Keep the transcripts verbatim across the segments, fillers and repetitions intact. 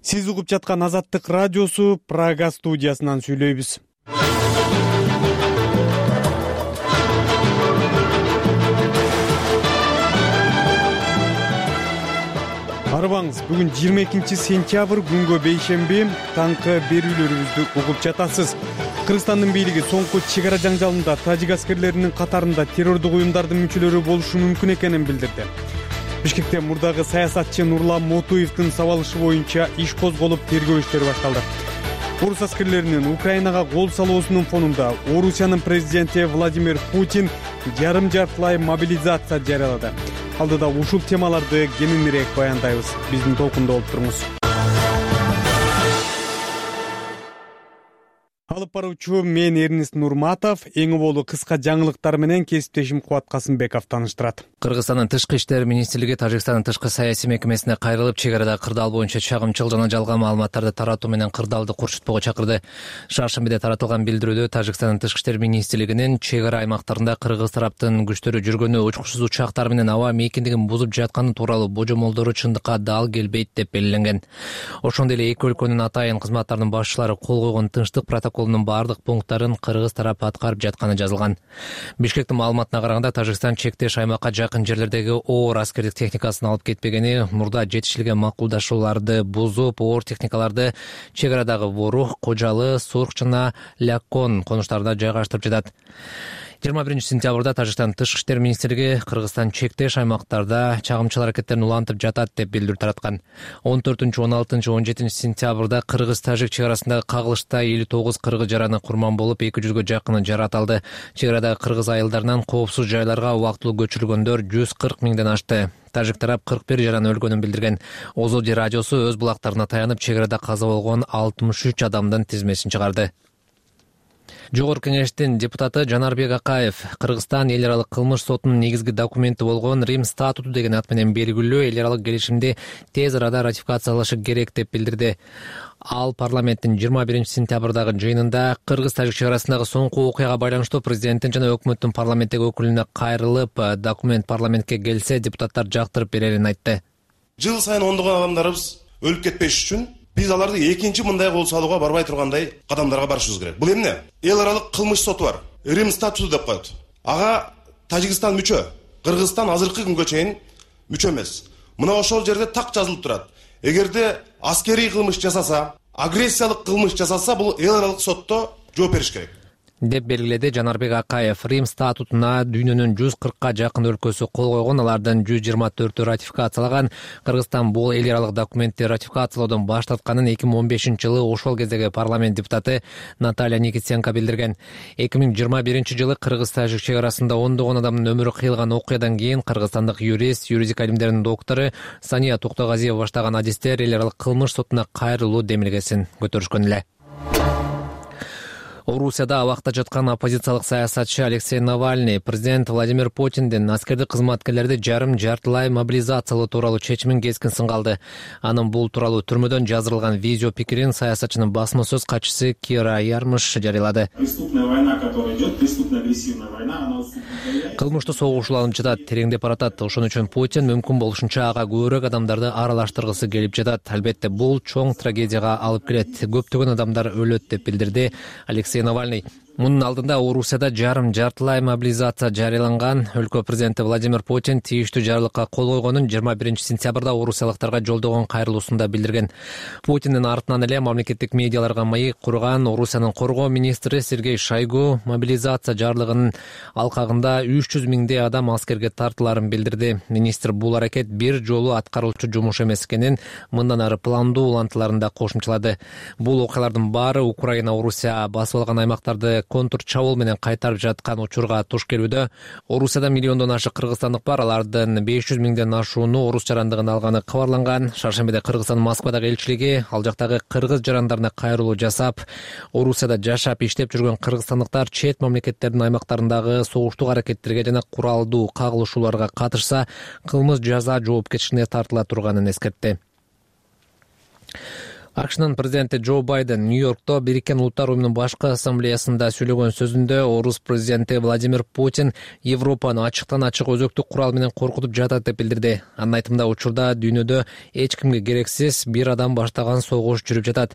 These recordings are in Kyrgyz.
Сиз угуп жаткан Азаттык радиосу Прага студиясынан сүйлөйбүз. Арыбаңыз, бүгүн жыйырма экинчи сентябрь күнгө бейшемби таңкы берүүлөрүбүздү угуп жатасыз. Кыргызстандын бийлиги соңку чек ара жаңжалында тажик аскерлеринин катарында террордук уюмдардын мүчөлөрү болушу мүмкүн экенин билдирди. Бишкекте мурдагы саясатчы Нурлан Мотуевдин сабалышы боюнча иш козголуп, тергөө иштери башталды. Орус аскерлеринин Украинага кол салуусунун фонунда Орусиянын президенти Владимир Путин жарым-жартылай мобилизация жарыялады. Алдыда ушул темаларды кененирээк баяндайбыз. Биздин толкунда болуп туруңуз. Алып баруучу мен Эрнист Нурматов, эң болу кыска жаңылыктар менен кесиптешим Кубат Касымбеков тааныштырат. Кыргызстандын тышкы иштер министрлиги Тажикстандын тышкы саясий мекемесине кайрылып, чек арада кырдаал боюнча чагымчыл жана жалган маалыматтарды таратуу менен кырдаалды курчутпого чакырды. Шаршембиде таратылган билдирүүдө Тажикстандын тышкы иштер министрлигинин чек ара аймактарында кыргыз тараптын күчтөрү жүргөнү, учкучсуз учактар менен аба мейкиндигин бузуп жатканы тууралуу божомолдору чындыкка дал келбейт деп белгиленген. Ошондой эле эки өлкөнүн атайын кызматтарынын башчылары кол койгон тынчтык протоколунун бардык пункттарын кыргыз тарап аткарып жатканы жазылган. Бишкектин маалыматына караганда, Тажикстан чектеш аймакка жакын жерлердеги оор аскердик техникасын алып кетпегени, мурда жетишилген макулдашууларды бузуп, оор техникаларды чек арадагы Ворух, Кожалы, Сурк жана Ляккон конуштарына жайгаштырып жатат. жыйырма биринчи сентябрда Тажикстан тышкы иштер министрлиги Кыргызстан чектеш аймактарда чагымчыл аракеттерин улантып жатат деп билдирүү тараткан. он төртүнчү, он алтынчы, он жетинчи сентябрда Кыргыз-Тажик чек арасындагы кагылышта элүү тогуз кыргыз жараны курман болуп, эки жүзгө жакыны жаратылды. Чек арадагы кыргыз айылдарынан коопсуз жайларга убактылуу көчүрүлгөндөр жүз кырк миңден ашты. Тажик тарап кырк бир жараны өлгөнүн билдирген. Озоди радиосу өз булактарына таянып, чек арада каза болгон алтымыш үч адамдын тизмесин чыгарды. Жогорку кеңештин депутаты Жанарбек Акаев Кыргызстан эл аралык кылмыш сотунун негизги документи болгон Рим статуту деген ат менен белгилүү эл аралык келишимди тез арада ратификациялашы керек деп билдирди. Ал парламенттин жыйырма биринчи сентябрдагы жыйынында Кыргыз-Тажик чек арасындагы соңку окуяга байланыштуу президенттин жана өкмөттүн парламенттеги өкүлүнө кайрылып, документ парламентке келсе депутаттар жактырып берерин айтты. Жыл сайын ондогон адамдарыбыз өлүп кетпеш үчүн биз аларды экинчи мындай кол салууга барбай тургандай кадамдарга барышыбыз керек. Бул эмне? Эл аралык кылмыш соту бар. Рим статуту деп коет. Ага Тажикстан мүчө, Кыргызстан азыркы күнгө чейин мүчө эмес. Мына ошол жерде так жазылып турат. Эгерде аскерий кылмыш жасаса, агрессиялык кылмыш жасаса, бул эл аралык сотто жооп бериш керек деп белгиледи Жанарбек Акаев. Рим статутуна дүйнөнүн жүз кыркка жакын өлкөсү кол койгон, алардын жүз жыйырма төртү ратификациялаган. Кыргызстан бул эл аралык документти ратификациялоодон баш тартканын эки миң он бешинчи жылы ошол кездеги парламент депутаты Наталья Никитсенко билдирген. эки миң жыйырма биринчи жылы Кыргыз-Тажик чек арасында ондогон адамдын өмүрү кыйылган окуядан кийин кыргызстандык юрист, юридика илимдеринин доктору Сания Токтогазиева баштаган адистер эл аралык кылмыш сотуна кайрылуу демилгесин көтөрүшкөн эле. Орусияда абакта жаткан оппозициялык саясатчы Алексей Навальный президент Владимир Путиндин аскердик кызматкерлерди жарым-жартылай мобилизациялоо тууралуу чечимин кескин сынга алды. Анын бул тууралуу түрмөдөн жаздырылган видео пикирин саясатчынын басма сөз катчысы Кира Ярмыш жарыялады. Преступная война, которая идет, преступная агрессивная война, она кылмыштуу согуш уланып жатат, тереңдеп баратат. Ошон үчүн Путин мүмкүн болушунча ага көбүрөөк адамдарды аралаштыргысы келип жатат. Албетте бул чоң трагедияга алып келет. Көптөгөн адамдар өлөт деп билдирди Алексей Навальный. Мунун алдында Орусияда жарым-жартылай мобилизация жарыяланган. Өлкө президенти Владимир Путин тийиштүү жарлыкка кол койгонун жыйырма биринчи сентябрда орусиялыктарга жолдогон кайрылуусунда билдирген. Путиндин артынан эле мамлекеттик медиаларга маек курган Орусиянын коргоо министри Сергей Шойгу мобилизация жарлыгынын алкагында үч жүз миңдей адам аскерге тартыларын билдирди. Министр бул аракет бир жолу аткарылчу жумуш эмес экенин, мындан ары пландуу улантыларын да кошумчалады. Бул окуялардын баары Украина, Орусия басып алган аймактарды контур чабуул менен кайтарып жаткан учурга туш келүүдө. Орусияда миллиондон ашык кыргызстандык бар, алардын беш жүз миңден ашууну орус жарандыгын алганы кабарланган. Шаршембиде Кыргызстан Москвадагы элчилиги ал жактагы кыргыз жарандарына кайрылуу жасап, Орусияда жашап иштеп жүргөн кыргызстандыктар чет мамлекеттердин аймактарындагы согуштук аракеттерге жана куралдуу кагылышууларга катышса, кылмыш жаза жоопкерчилигине тартыла турганын эскертти. акшнын президенти Джо Байден Нью-Йоркто Бириккен Улуттар уюмунун башкы ассамблеясында сөйлөгөн сөзүндө орус президенти Владимир Путин Европаны ачыктан ачык өзөктүк курал менен коркутуп жатат деп билдирди. Анын айтымында учурда дүйнөдө эч кимге керексиз бир адам баштаган согуш жүрүп жатат.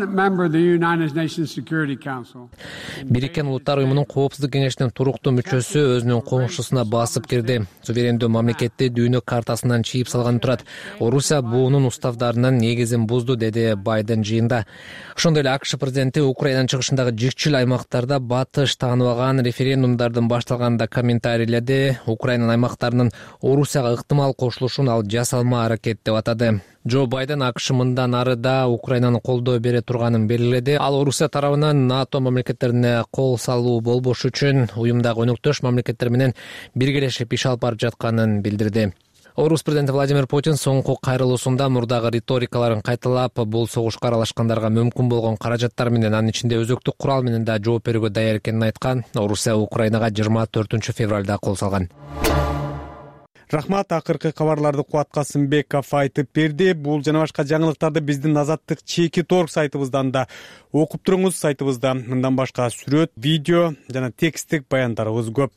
Бириккен Улуттар уюмунун коопсуздук кеңешинин туруктуу мүчөсү өзүнүн коңшусуна басып кирди. Суверендүү мамлекетти дүйнө картасынан чийип салган турат. Орусия буунун уставдарынын негизин бузду, деди Байден жыйында. Ошондой эле АКШ президенти Украинанын чыгышындагы жикчил аймактарда батыш тааныбаган референдумдардын башталганында комментарийледи. Украинанын аймактарынын Орусияга ыктымал кошулушун ал жасалма аракет деп атады. Джо Байден АКШ мындан ары да Украинаны колдоо бере турганын белгиледи. Ал Орусия тарабынан НАТО мамлекеттерине кол салуу болбош үчүн уюмдагы өнөктөш мамлекеттер менен биргелешип иш алып барып жатканын билдирди. Орус президенти Владимир Путин соңку кайрылуусунда мурдагы риторикаларын кайталап, бул согушка аралашкандарга мүмкүн болгон каражаттар менен, анын ичинде өзөктүк курал менен да жооп берүүгө даяр экенин айткан. Орусия Украинага жыйырма төртүнчү февралда кол салган. Рахмат, акыркы кабарларды Кубат Касымбеков айтып берди. Бул жана башка жаңылыктарды биздин Азаттык чеки торг сайтыбыздан да окуп туруңуз. Сайтыбызда мындан башка сүрөт, видео жана тексттик баяндарыбыз көп.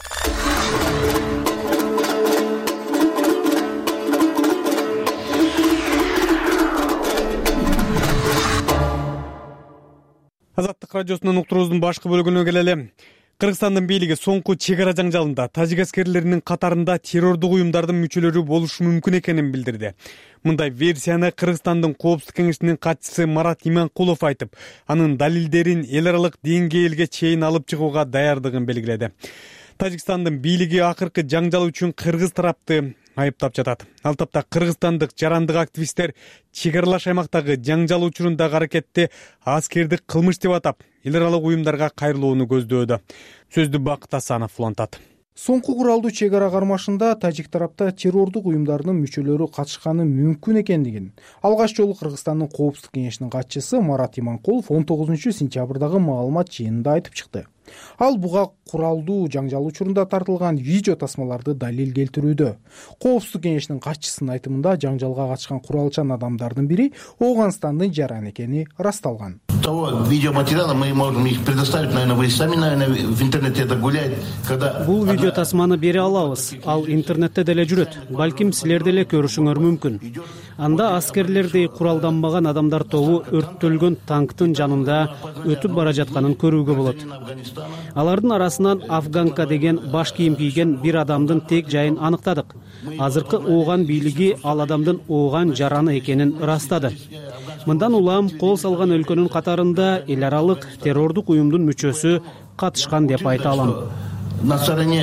Азаттык радиосунун уктуруубуздун башкы бөлүгүнө келели. Кыргызстандын бийлиги соңку чек ара жаңжалында тажик аскерлеринин катарында террордук уюмдардын мүчөлөрү болушу мүмкүн экенин билдирди. Мындай версияны Кыргызстандын Коопсуздук кеңешинин катчысы Марат Иманкулов айтып, анын далилдерин эл аралык деңгээлге чейин алып чыгууга даярдыгын белгиледи. Тажикстандын бийлиги акыркы жаңжал үчүн кыргыз тарапты айыптап жатат. Ал тапта кыргызстандык жарандык активисттер чек аралаш аймактагы жаңжал учурундагы аракетти аскердик кылмыш деп атап, эл аралык уюмдарга кайрылууну көздөөдө. Сөздү Бакыт Асанов улантат. Соңку куралдуу чек ара кармашында тажик тарапта террордук уюмдардын мүчөлөрү катышканы мүмкүн экендигин алгач жолу Кыргызстандын Коопсуздук кеңешинин катчысы Марат Иманкулов он тогузунчу сентябрдагы маалымат жыйынында айтып чыкты. Ал буга куралдуу жаңжал учурунда тартылган видео тасмаларды далил келтирүүдө. Коопсуздук кеңешинин катчысынын айтымында жаңжалга катышкан куралчан адамдардын бири Ооганстандын жараны экени ырасталган. Того видеоматериала мы можем их предоставить, наверное, вы сами, наверное, в интернете это гуляет, когда... Бул видео тасманы бере алабыз. Ал интернетте деле жүрөт. Балким силер деле көрүшүңөр мүмкүн. Анда аскерлердей куралданбаган адамдар тобу өрттөлгөн танктын жанында өтүп бара жатканын көрүүгө болот. Алардын арасынан Афганка деген баш кийим кийген бир адамдын тек жайын аныктадык. Азыркы Ооган бийлиги ал адамдын Ооган жараны экенин ырастады. Мындан улам кол салган өлкөнүн катарында эл аралык террордук уюмдун мүчөсү катышкан деп айта алам. На стороне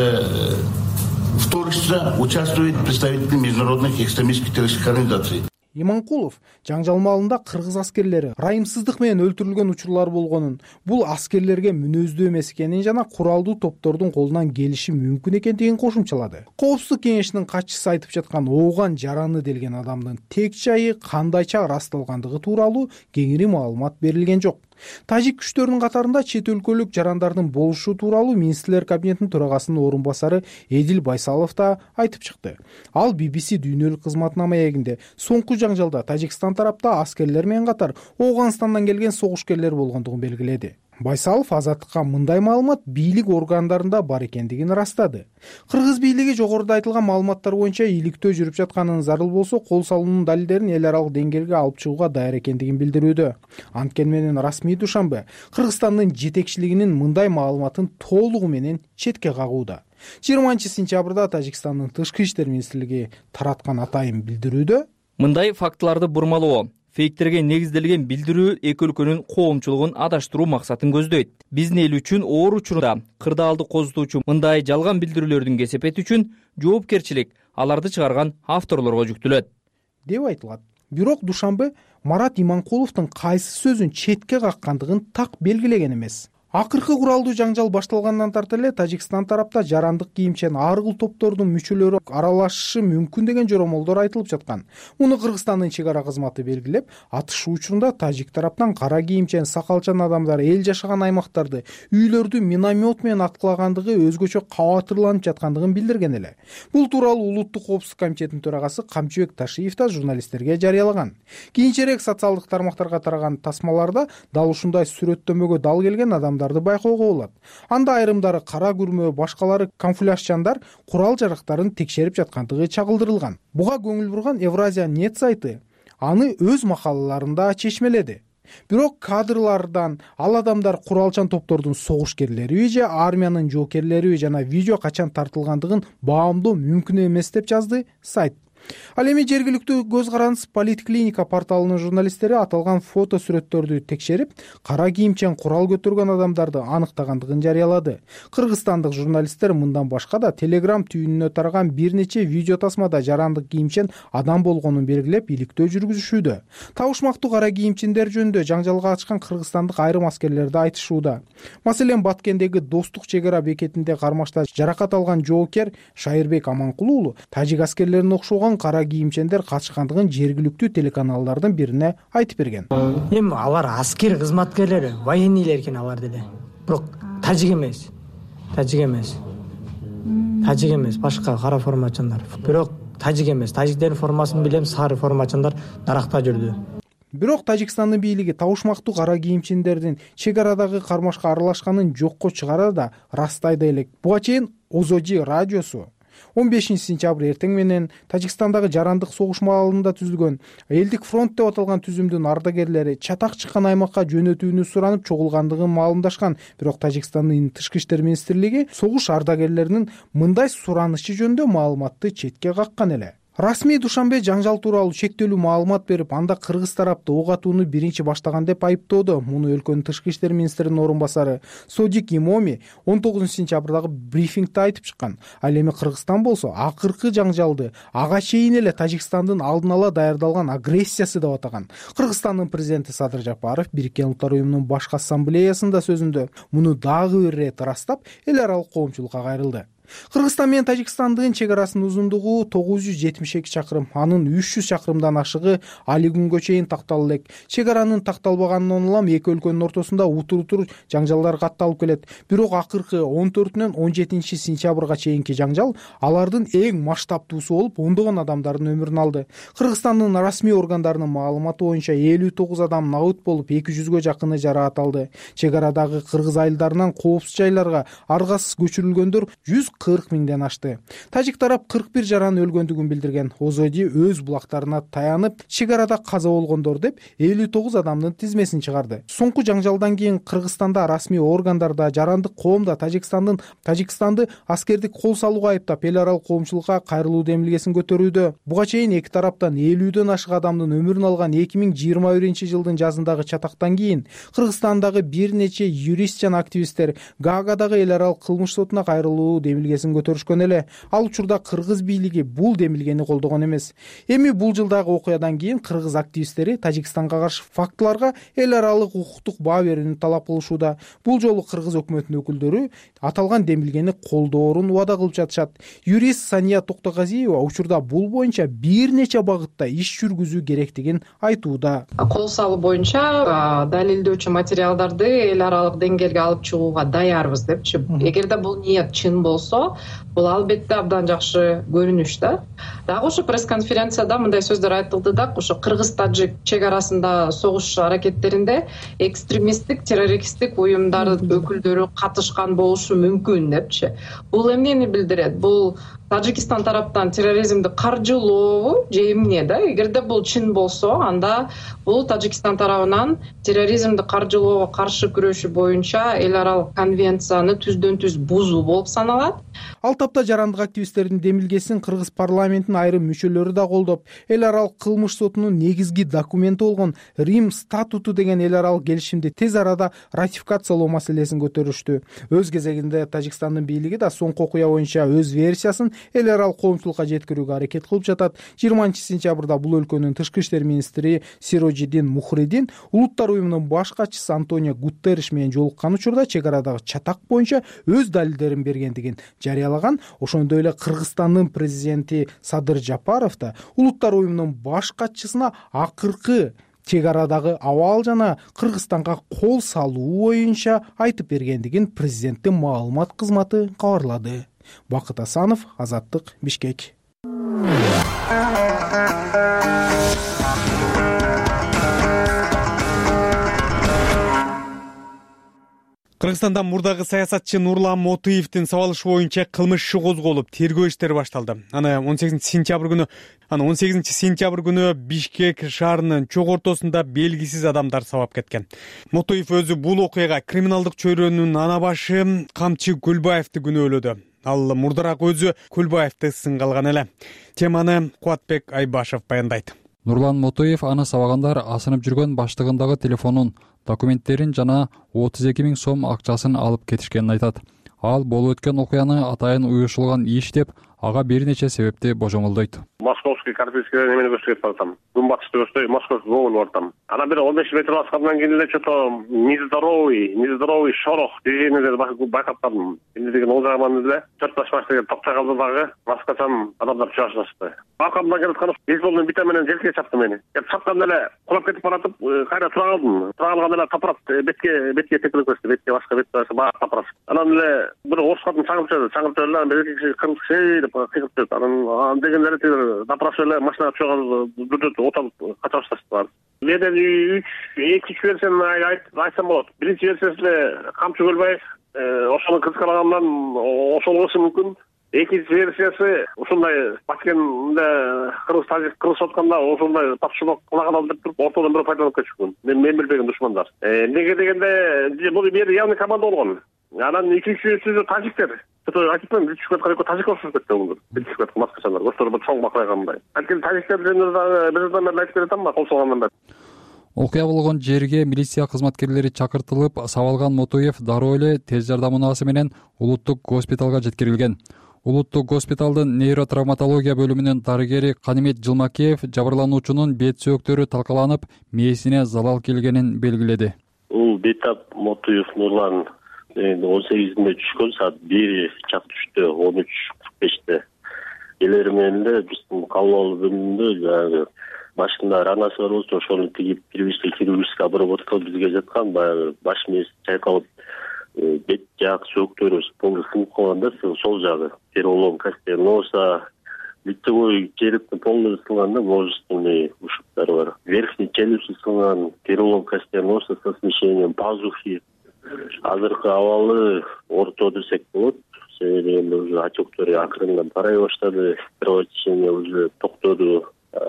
вторгшихся участвует представители международных экстремистских террористических организаций. Иманкулов жаңжал маалында кыргыз аскерлери райымсыздык менен өлтүрүлгөн учурлар болгонун, бул аскерлерге мүнөздүү эмес экенин жана куралдуу топтордун колунан келиши мүмкүн экендигин кошумчалады. Коопсуздук кеңешинин катчысы айтып жаткан Ооган жараны делген адамдын тек жайы кандайча ырасталгандыгы тууралуу кеңири маалымат берилген жок. Тажик күчтөрүнүн катарында чет өлкөлүк жарандардын болушу тууралуу министрлер кабинетинин төрагасынын орун басары Эдил Байсалов да айтып чыкты. Ал би би си дүйнөлүк кызматынын маегинде соңку жаңжалда Тажикстан тарапта аскерлер менен катар Ооганстандан келген согушкерлер болгондугун белгиледи. Байсалов Азаттыкка мындай маалымат бийлик органдарында бар экендигин ырастады. Кыргыз бийлиги жогоруда айтылган маалыматтар боюнча иликтөө жүрүп жатканын, зарыл болсо кол салуунун далилдерин эл аралык деңгээлге алып чыгууга даяр экендигин билдирүүдө. Анткени менен расмий Душанбе Кыргызстандын жетекчилигинин мындай маалыматын толугу менен четке кагууда. жыйырманчы сентябрда Тажикстандын тышкы иштер министрлиги тараткан атайын билдирүүдө мындай фактыларды бурмалоо, фейктерге негизделген билдирүү эки өлкөнүн коомчулугун адаштыруу максатын көздөйт. Биздин эл үчүн оор учурда кырдаалды козутуучу мындай жалган билдирүүлөрдүн кесепети үчүн жоопкерчилик аларды чыгарган авторлорго жүктөлөт деп айтылат. Бирок Душанбе Марат Иманкуловдун кайсы сөзүн четке каккандыгын так белгилеген эмес. Акыркы куралдуу жаңжал башталгандан тарта эле Тажикстан тарапта жарандык кийимчен ар кыл топтордун мүчөлөрү аралашышы мүмкүн деген жоромолдор айтылып жаткан. Муну Кыргызстандын чек ара кызматы белгилеп, атышуу учурунда тажик тараптан кара кийимчен сакалчан адамдар эл жашаган аймактарды, үйлөрдү миномет менен аткылагандыгы өзгөчө кабатырланып жаткандыгын билдирген эле. Бул тууралуу Улуттук коопсуздук комитетинин төрагасы Камчыбек Ташиев да журналисттерге жарыялаган. Кийинчерээк социалдык тармактарга тараган тасмаларда дал ушундай сүрөттөмөгө дал келген адамдарды байкоого болот. Анда айрымдары кара күрмө, башкалары камуфляжчандар курал жарактарын текшерип жаткандыгы чагылдырылган. Буга көңүл бурган Евразия нет сайты аны өз макалаларында чечмеледи. Бирок кадрлардан ал адамдар куралчан топтордун согушкерлериби же армиянын жоокерлериби жана видео качан тартылгандыгын баамдоо мүмкүн эмес деп жазды сайт. Ал эми жергиликтүү көз карандыс Политклиника порталынын журналисттери аталган фото сүрөттөрдү текшерип, кара кийимчен курал көтөргөн адамдарды аныктагандыгын жарыялады. Кыргызстандык журналисттер мындан башка да Telegram түйүнүнө тараган бир нече видео тасмада жарандык кийимчен адам болгонун белгилеп, иликтөө жүргүзүшүүдө. Табышмактуу кара кийимчендер жөнүндө жаңжалга ачкан кыргызстандык айрым аскерлер да айтышууда. Маселен, Баткендеги Достук чек ара бекетинде кармашта жаракат алган жоокер Шайырбек Аманкул уулу тажик аскерлерине окшогон кара кийимчендер катышкандыгын жергиликтүү телеканалдардын бирине айтып берген. Эми алар аскер кызматкерлери, военныйлер экен алар деле. Бирок тажик эмес. Тажик эмес. Тажик эмес, башка кара формачандар. Бирок тажик эмес. Тажиктердин формасын билем, сары формачандар даракта жүрдү. Бирок Тажикстандын бийлиги табышмактуу кара кийимчендердин чек арадагы кармашка аралашканын жокко чыгарат да ырастайды элек. Буга чейин Озоди радиосу он бешинчи сентябрь эртең менен Тажикстандагы жарандык согуш маалында түзүлгөн Элдик фронт деп аталган түзүмдүн ардагерлери чатак чыккан аймакка жөнөтүүнү суранып чогулгандыгын маалымдашкан. Бирок Тажикстандын тышкы иштер министрлиги согуш ардагерлеринин мындай суранышы жөнүндө маалыматты четке каккан эле. Расмий Душанбе жаңжал тууралуу чектелүү маалымат берип, анда кыргыз тарапты ок атууну биринчи баштаган деп айыптоодо. Муну өлкөнүн тышкы иштер министринин орун басары Содик Имоми он тогузунчу сентябрдагы брифингде айтып чыккан. Ал эми Кыргызстан болсо акыркы жаңжалды ага чейин эле Тажикстандын алдын ала даярдалган агрессиясы деп атаган. Кыргызстандын президенти Садыр Жапаров Бириккен Улуттар уюмунун башкы ассамблеясында сөзүндө муну дагы бир ирет ырастап, эл аралык коомчулукка кайрылды. Кыргызстан менен Тажикстандын чек арасынын узундугу тогуз жүз жетимиш эки чакырым, анын үч жүз чакырымдан ашыгы али күнгө чейин такталып элек. Чек аранын такталбаганынан улам эки өлкөнүн ортосунда утур-утур жаңжалдар катталып келет. Бирок акыркы он төртүнөн он жетинчи сентябрга чейинки жаңжал алардын эң масштабтуусу болуп, ондогон адамдардын өмүрүн алды. Кыргызстандын расмий органдарынын маалыматы боюнча элүү тогуз адам набыт болуп, эки жүзгө жакыны жаракат алды. Чек арадагы кыргыз айылдарынан коопсуз жайларга аргасыз көчүрүлгөндөр жүз кырк миңден ашты. Тажик тарап кырк бир жаранын өлгөндүгүн билдирген. Озоди өз булактарына таянып, чек арада каза болгондор деп элүү тогуз адамдын тизмесин чыгарды. Соңку жаңжалдан кийин Кыргызстанда расмий органдарда, жарандык коомдо Тажикстандын Тажикстанды аскердик кол салууга айыптап, эл аралык коомчулукка кайрылуу демилгесин көтөрүүдө. Буга чейин эки тараптан элүүдөн ашык адамдын өмүрүн алган эки миң жыйырма биринчи жылдын жазындагы чатактан кийин Кыргызстандагы бир нече юрист жана активисттер Гаагадагы эл аралык кылмыш сотуна кайрылуу демилгесин көтөрүшкөн эле. Ал учурда кыргыз бийлиги бул демилгени колдогон эмес. Эми бул жылдагы окуядан кийин кыргыз активисттери Тажикстанга каршы фактыларга эл аралык укуктук баа берүүнү талап кылышууда. Бул жолу кыргыз өкмөтүнүн өкүлдөрү аталган демилгени колдоорун убада кылып жатышат. Юрист Сания Токтогазиева учурда бул боюнча бир нече багытта иш жүргүзүү керектигин айтууда. Кол салуу боюнча далилдөөчү материалдарды эл аралык деңгээлге алып чыгууга даярбыз депчи. Эгерде бул ниет чын болсо, бул албетте абдан жакшы көрүнүш да. Дагы ошо пресс-конференцияда мындай сөздөр айтылды да, ошо кыргыз-тажик чек арасында согуш аракеттеринде экстремисттик, террористтик уюмдардын өкүлдөрү катышкан болушу мүмкүн депчи. Бул эмнени билдирет? Бул Тажикстан тараптан терроризмди каржылообу же эмне да? Эгерде бул чын болсо, анда бул Тажикстан тарабынан терроризмди каржылоого каршы күрөшүү боюнча эл аралык конвенцияны түздөн түз бузуу болуп саналат. Ал тапта жарандык активисттердин демилгесин кыргыз парламентинин айрым мүчөлөрү да колдоп, эл аралык кылмыш сотунун негизги документи болгон Рим статуту деген эл аралык келишимди тез арада ратификациялоо маселесин көтөрүштү. Өз кезегинде Тажикстандын бийлиги да соңку окуя боюнча өз версиясын эл аралык коомчулукка жеткирүүгө аракет кылып жатат. жыйырманчы сентябрда бул өлкөнүн тышкы иштер министри Сирожидин Мухридин Улуттар уюмунун баш катчысы Антонио Гутерриш менен жолуккан учурда чек арадагы чатак боюнча өз далилдерин бергендигин жарыялаган. Ошондой эле Кыргызстандын президенти Садыр Жапаров да Улуттар уюмунун баш катчысына акыркы чек арадагы абал жана Кыргызстанга кол салуу боюнча айтып бергендигин президенттин маалымат кызматы кабарлады. Бакыт Асанов, Азаттык, Бишкек. Кыргызстанда мурдагы саясатчы Нурлан Мотуевдин сабалышы боюнча кылмыш иши козголуп, тергөө иштери башталды. Аны он сегизинчи сентябрь күнү, аны он сегизинчи сентябрь күнү Бишкек шаарынын чок ортосунда белгисиз адамдар сабап кеткен. Мотуев өзү бул окуяга криминалдык чөйрөнүн ана башы Камчы Көлбаевди күнөөлөдү. Ал мурдараак өзү Көлбаевди сынга алган эле. Теманы Кубатбек Айбашев баяндайт. Нурлан Мотуев аны сабагандар асынып жүргөн баштыгындагы телефонун, документтерин жана отуз эки миң сом акчасын алып кетишкенин айтат. Ал болуп өткөн окуяны атайын уюшулган иш деп ага бир нече себепти божомолдойт. Московский карточкада немени көрсөтүп атам. Күнбатышты көрсөй, Московский Гоголь бартам. Ана бир он беш метр баскандан кийин эле что-то нездоровый, нездоровый шорох дегенди байкап калдым. Эмне деген ол жагынан эле төрт баш баш деген токчой калды дагы маскачан адамдар чыгыш баштады. Аркамдан келип аткан бейсболдун бита менен желке чапты мени. Кеп чапканда эле кулап кетип баратып, кайра тура калдым. Тура калганда эле тапырат бетке бетке тепилип кетти. Бетке башка бет башы баа тапырат. Анан эле бир орус катын чаңып чыгды. Чаңып чыгды эле бир киши кырмыш деп кыйгып кетти. Анан дегендери тигил тапырасы эле машинага чыгып дүрдөт оталып кача башташты. Менен үч эки үч версияны айтсам болот. Биринчи версиясы эле Камчы Көлбаев ошону кызыккангандан ошол болушу мүмкүн. Экинчи версиясы ушундай Баткенде кыргыз тажик кыргыз сотканда ошондой тапшырмак кылаган деп туруп ортодон бирөө пайдаланып кетишкен. Мен мен билбеген душмандар. Эмнеге дегенде бул бир явный команда болгон. Анан үчүнчүсү тажиктер. Айтыпмын, тажик тажик болуп кетти оңдур. Билчүкөт маскачалар. Ошолор бир чоң макайгандай. Анткени тажиктер бирден бери айтып берет ама кол салгандан бери. Окуя болгон жерге милиция кызматкерлери чакыртылып, сабалган Мотуев дароо эле тез жардам унаасы менен улуттук госпиталга жеткирилген. Улуттук госпиталдын нейротравматология бөлүмүнүн дарыгери Канимет Жылмакеев жабырлануучунун бет сөөктөрү талкаланып, мээсине залал келгенин белгиледи. Бул Бетап Мотуев Нурлан он сегизинде түшкөн, саат бир чак түштү, он үч кырк беште. Элери менен эле биздин калыбал бөлүмүндө жанагы башында ранасы бар болчу, ошону тигип первичный хирургический обработка бизге жаткан, баягы баш мээси чайкалып, бет жак сөөктөрү полностью сынып калганда, сол жагы перелом костей носа, лицевой черептин полностью сынганда, множественные ушибтары бар. Верхний челюсть сынган, перелом костей носа со смещением пазухи. Азыркы абалы орто десек болот. Себеби уже отектор акырындан тарай баштады, кровотечение уже токтоду.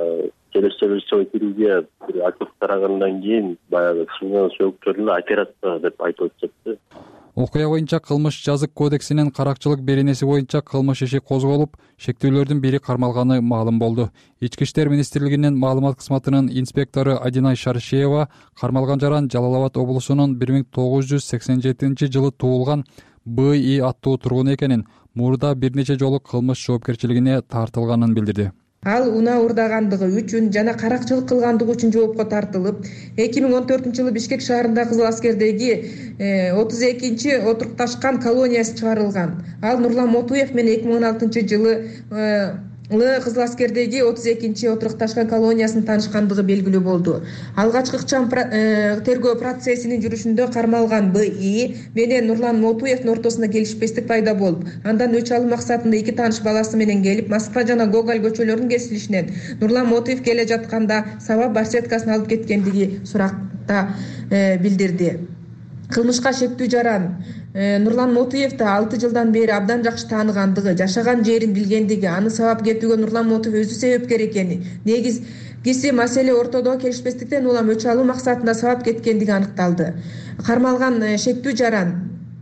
Челюстевой хирургия отек тарагандан кийин баягы сынган сөөктөрүн операция деп айтып жатты. Окуя боюнча кылмыш жазык кодексинин каракчылык беренеси боюнча кылмыш иши козголуп, шектүүлөрдүн бири кармалганы маалым болду. Ички иштер министрлигинин маалымат кызматынын инспектору Адинай Шаршеева кармалган жаран Жалал Абад облусунун бир миң тогуз жүз сексен жетинчи жылы туулган Б И аттуу тургун экенин, мурда бир нече жолу кылмыш жоопкерчилигине тартылганын билдирди. Ал унаа урдагандыгы үчүн жана каракчылык кылгандыгы үчүн жоопко тартылып, эки миң он төртүнчү жылы Бишкек шаарында Кызыл аскердеги отуз экинчи отурукташкан колониясы чыгарылган. Ал Нурлан Мотуев менен эки миң он алтынчы жылы Кызыл аскердеги отуз экинчи отурукташкан колониясынын таанышкандыгы белгилүү болду. Алгачкы ыкчам тергөө процессинин жүрүшүндө кармалган Б И менен Нурлан Мотуевдин ортосунда келишпестик пайда болуп, андан өч алуу максатында эки тааныш баласы менен келип, Москва жана Гоголь көчөлөрүнүн кесилишинен Нурлан Мотуев келе жатканда сабап барсеткасын алып кеткендиги суракта билдирди. Кылмышка шектүү жаран Нурлан Мотуевди алты жылдан бери абдан жакшы тааныгандыгы, жашаган жерин билгендиги, аны сабап кетүүгө Нурлан Мотуев өзү себепкер экени, негизгиси маселе ортодо келишпестиктен улам өч алуу максатында сабап кеткендиги аныкталды. Кармалган шектүү жаран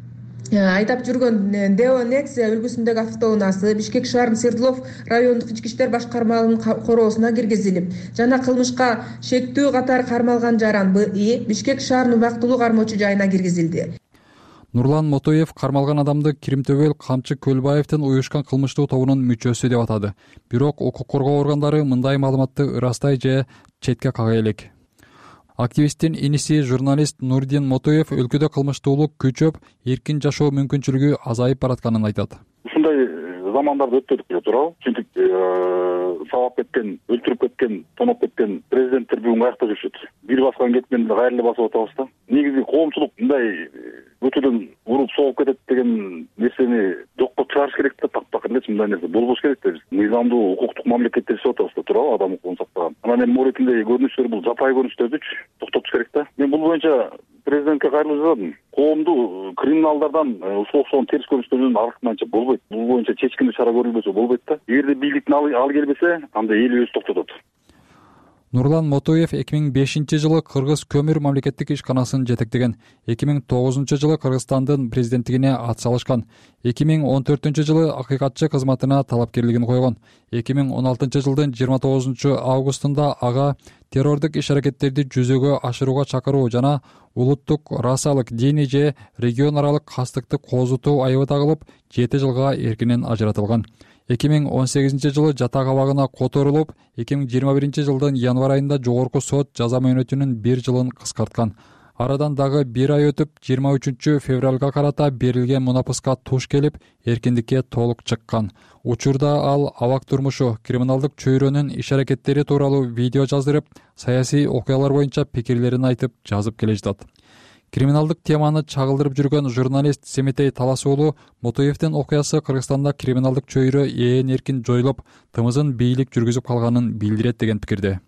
айдап жүргөн Део Nexia үлгүсүндөгү автоунаасы Бишкек шаарынын Свердлов райондук ички иштер башкармалыгынын короосуна киргизилип, жана кылмышка шектүү катары кармалган жаран Б И Бишкек шаарынын убактылуу кармоочу жайына киргизилди. Нурлан Мотоев кармалган адамды Киримтөбөл Камчы Көлбаевдин уюшкан кылмыштуу тобунун мүчөсү деп атады. Бирок укук коргоо органдары мындай маалыматты ырастай же четке кага элек. Активисттин иниси журналист Нурдин Мотоев өлкөдө кылмыштуулук күчөп, эркин жашоо мүмкүнчүлүгү азайып баратканын айтат. Ушундай замандарды өттүрдүк эле туурабы? Чынтип сабап кеткен, өлтүрүп кеткен, тоноп кеткен президенттер бүгүн каякта жүрүшөт? Бир баскан кеткенди кайра басып атабыз да. Негизи коомчулук мындай өтөдөн уруп согуп кетет деген нерсени жокко чыгарыш керек да, тактакыр эле мындай нерсе болбош керек да. Биз мыйзамдуу, укуктук мамлекетте жашап атабыз да, туурабы? Адам укугун сактаган. Анан эми моретиндеги көрүнүштөр бул жапай көрүнүштөрдүчү токтотуш керек да. Мен бул боюнча президентке кайрылып жаздым. Коомду криминалдардан ушул окшогон терс көрүнүштөрдөн арыктмайынча болбойт. Бул боюнча чечкиндүү чара көрүлбөсө болбойт да. Эгерде бийликтин алы келбесе, анда эл өзү токтотот. Нурлан Мотоев эки миң бешинчи жылы Кыргыз көмүр мамлекеттик ишканасын жетектеген. эки миң тогузунчу жылы Кыргызстандын президенттигине ат салышкан. эки миң он төртүнчү жылы акыйкатчы кызматына талапкерлигин койгон. эки миң он алтынчы жылдын жыйырма тогузунчу августунда ага террордук иш-аракеттерди жүзөгө ашырууга чакыруу жана улуттук, расалык, диний же регион аралык кастыкты козутуу айыбы тагылып, жети жылга эркинен ажыратылган. эки миң он сегизинчи жылы жатак абагына которулуп, эки миң жыйырма биринчи жылдын январь айында жогорку сот жаза мөөнөтүнүн бир жылын кыскарткан. Арадан дагы бир ай өтүп, жыйырма үчүнчү февралга карата берилген мунапыска туш келип, эркиндикке толук чыккан. Учурда ал абак турмушу, криминалдык чөйрөнүн иш-аракеттери тууралуу видео жаздырып, саясий окуялар боюнча пикирлерин айтып, жазып келе жатат. Криминалдык теманы чагылдырып жүргөн журналист Семетей Талас уулу Мотоевдин окуясы Кыргызстанда криминалдык чөйрө ээн эркин жоюлуп, тымызын бийлик жүргүзүп калганын билдирет деген пикирде.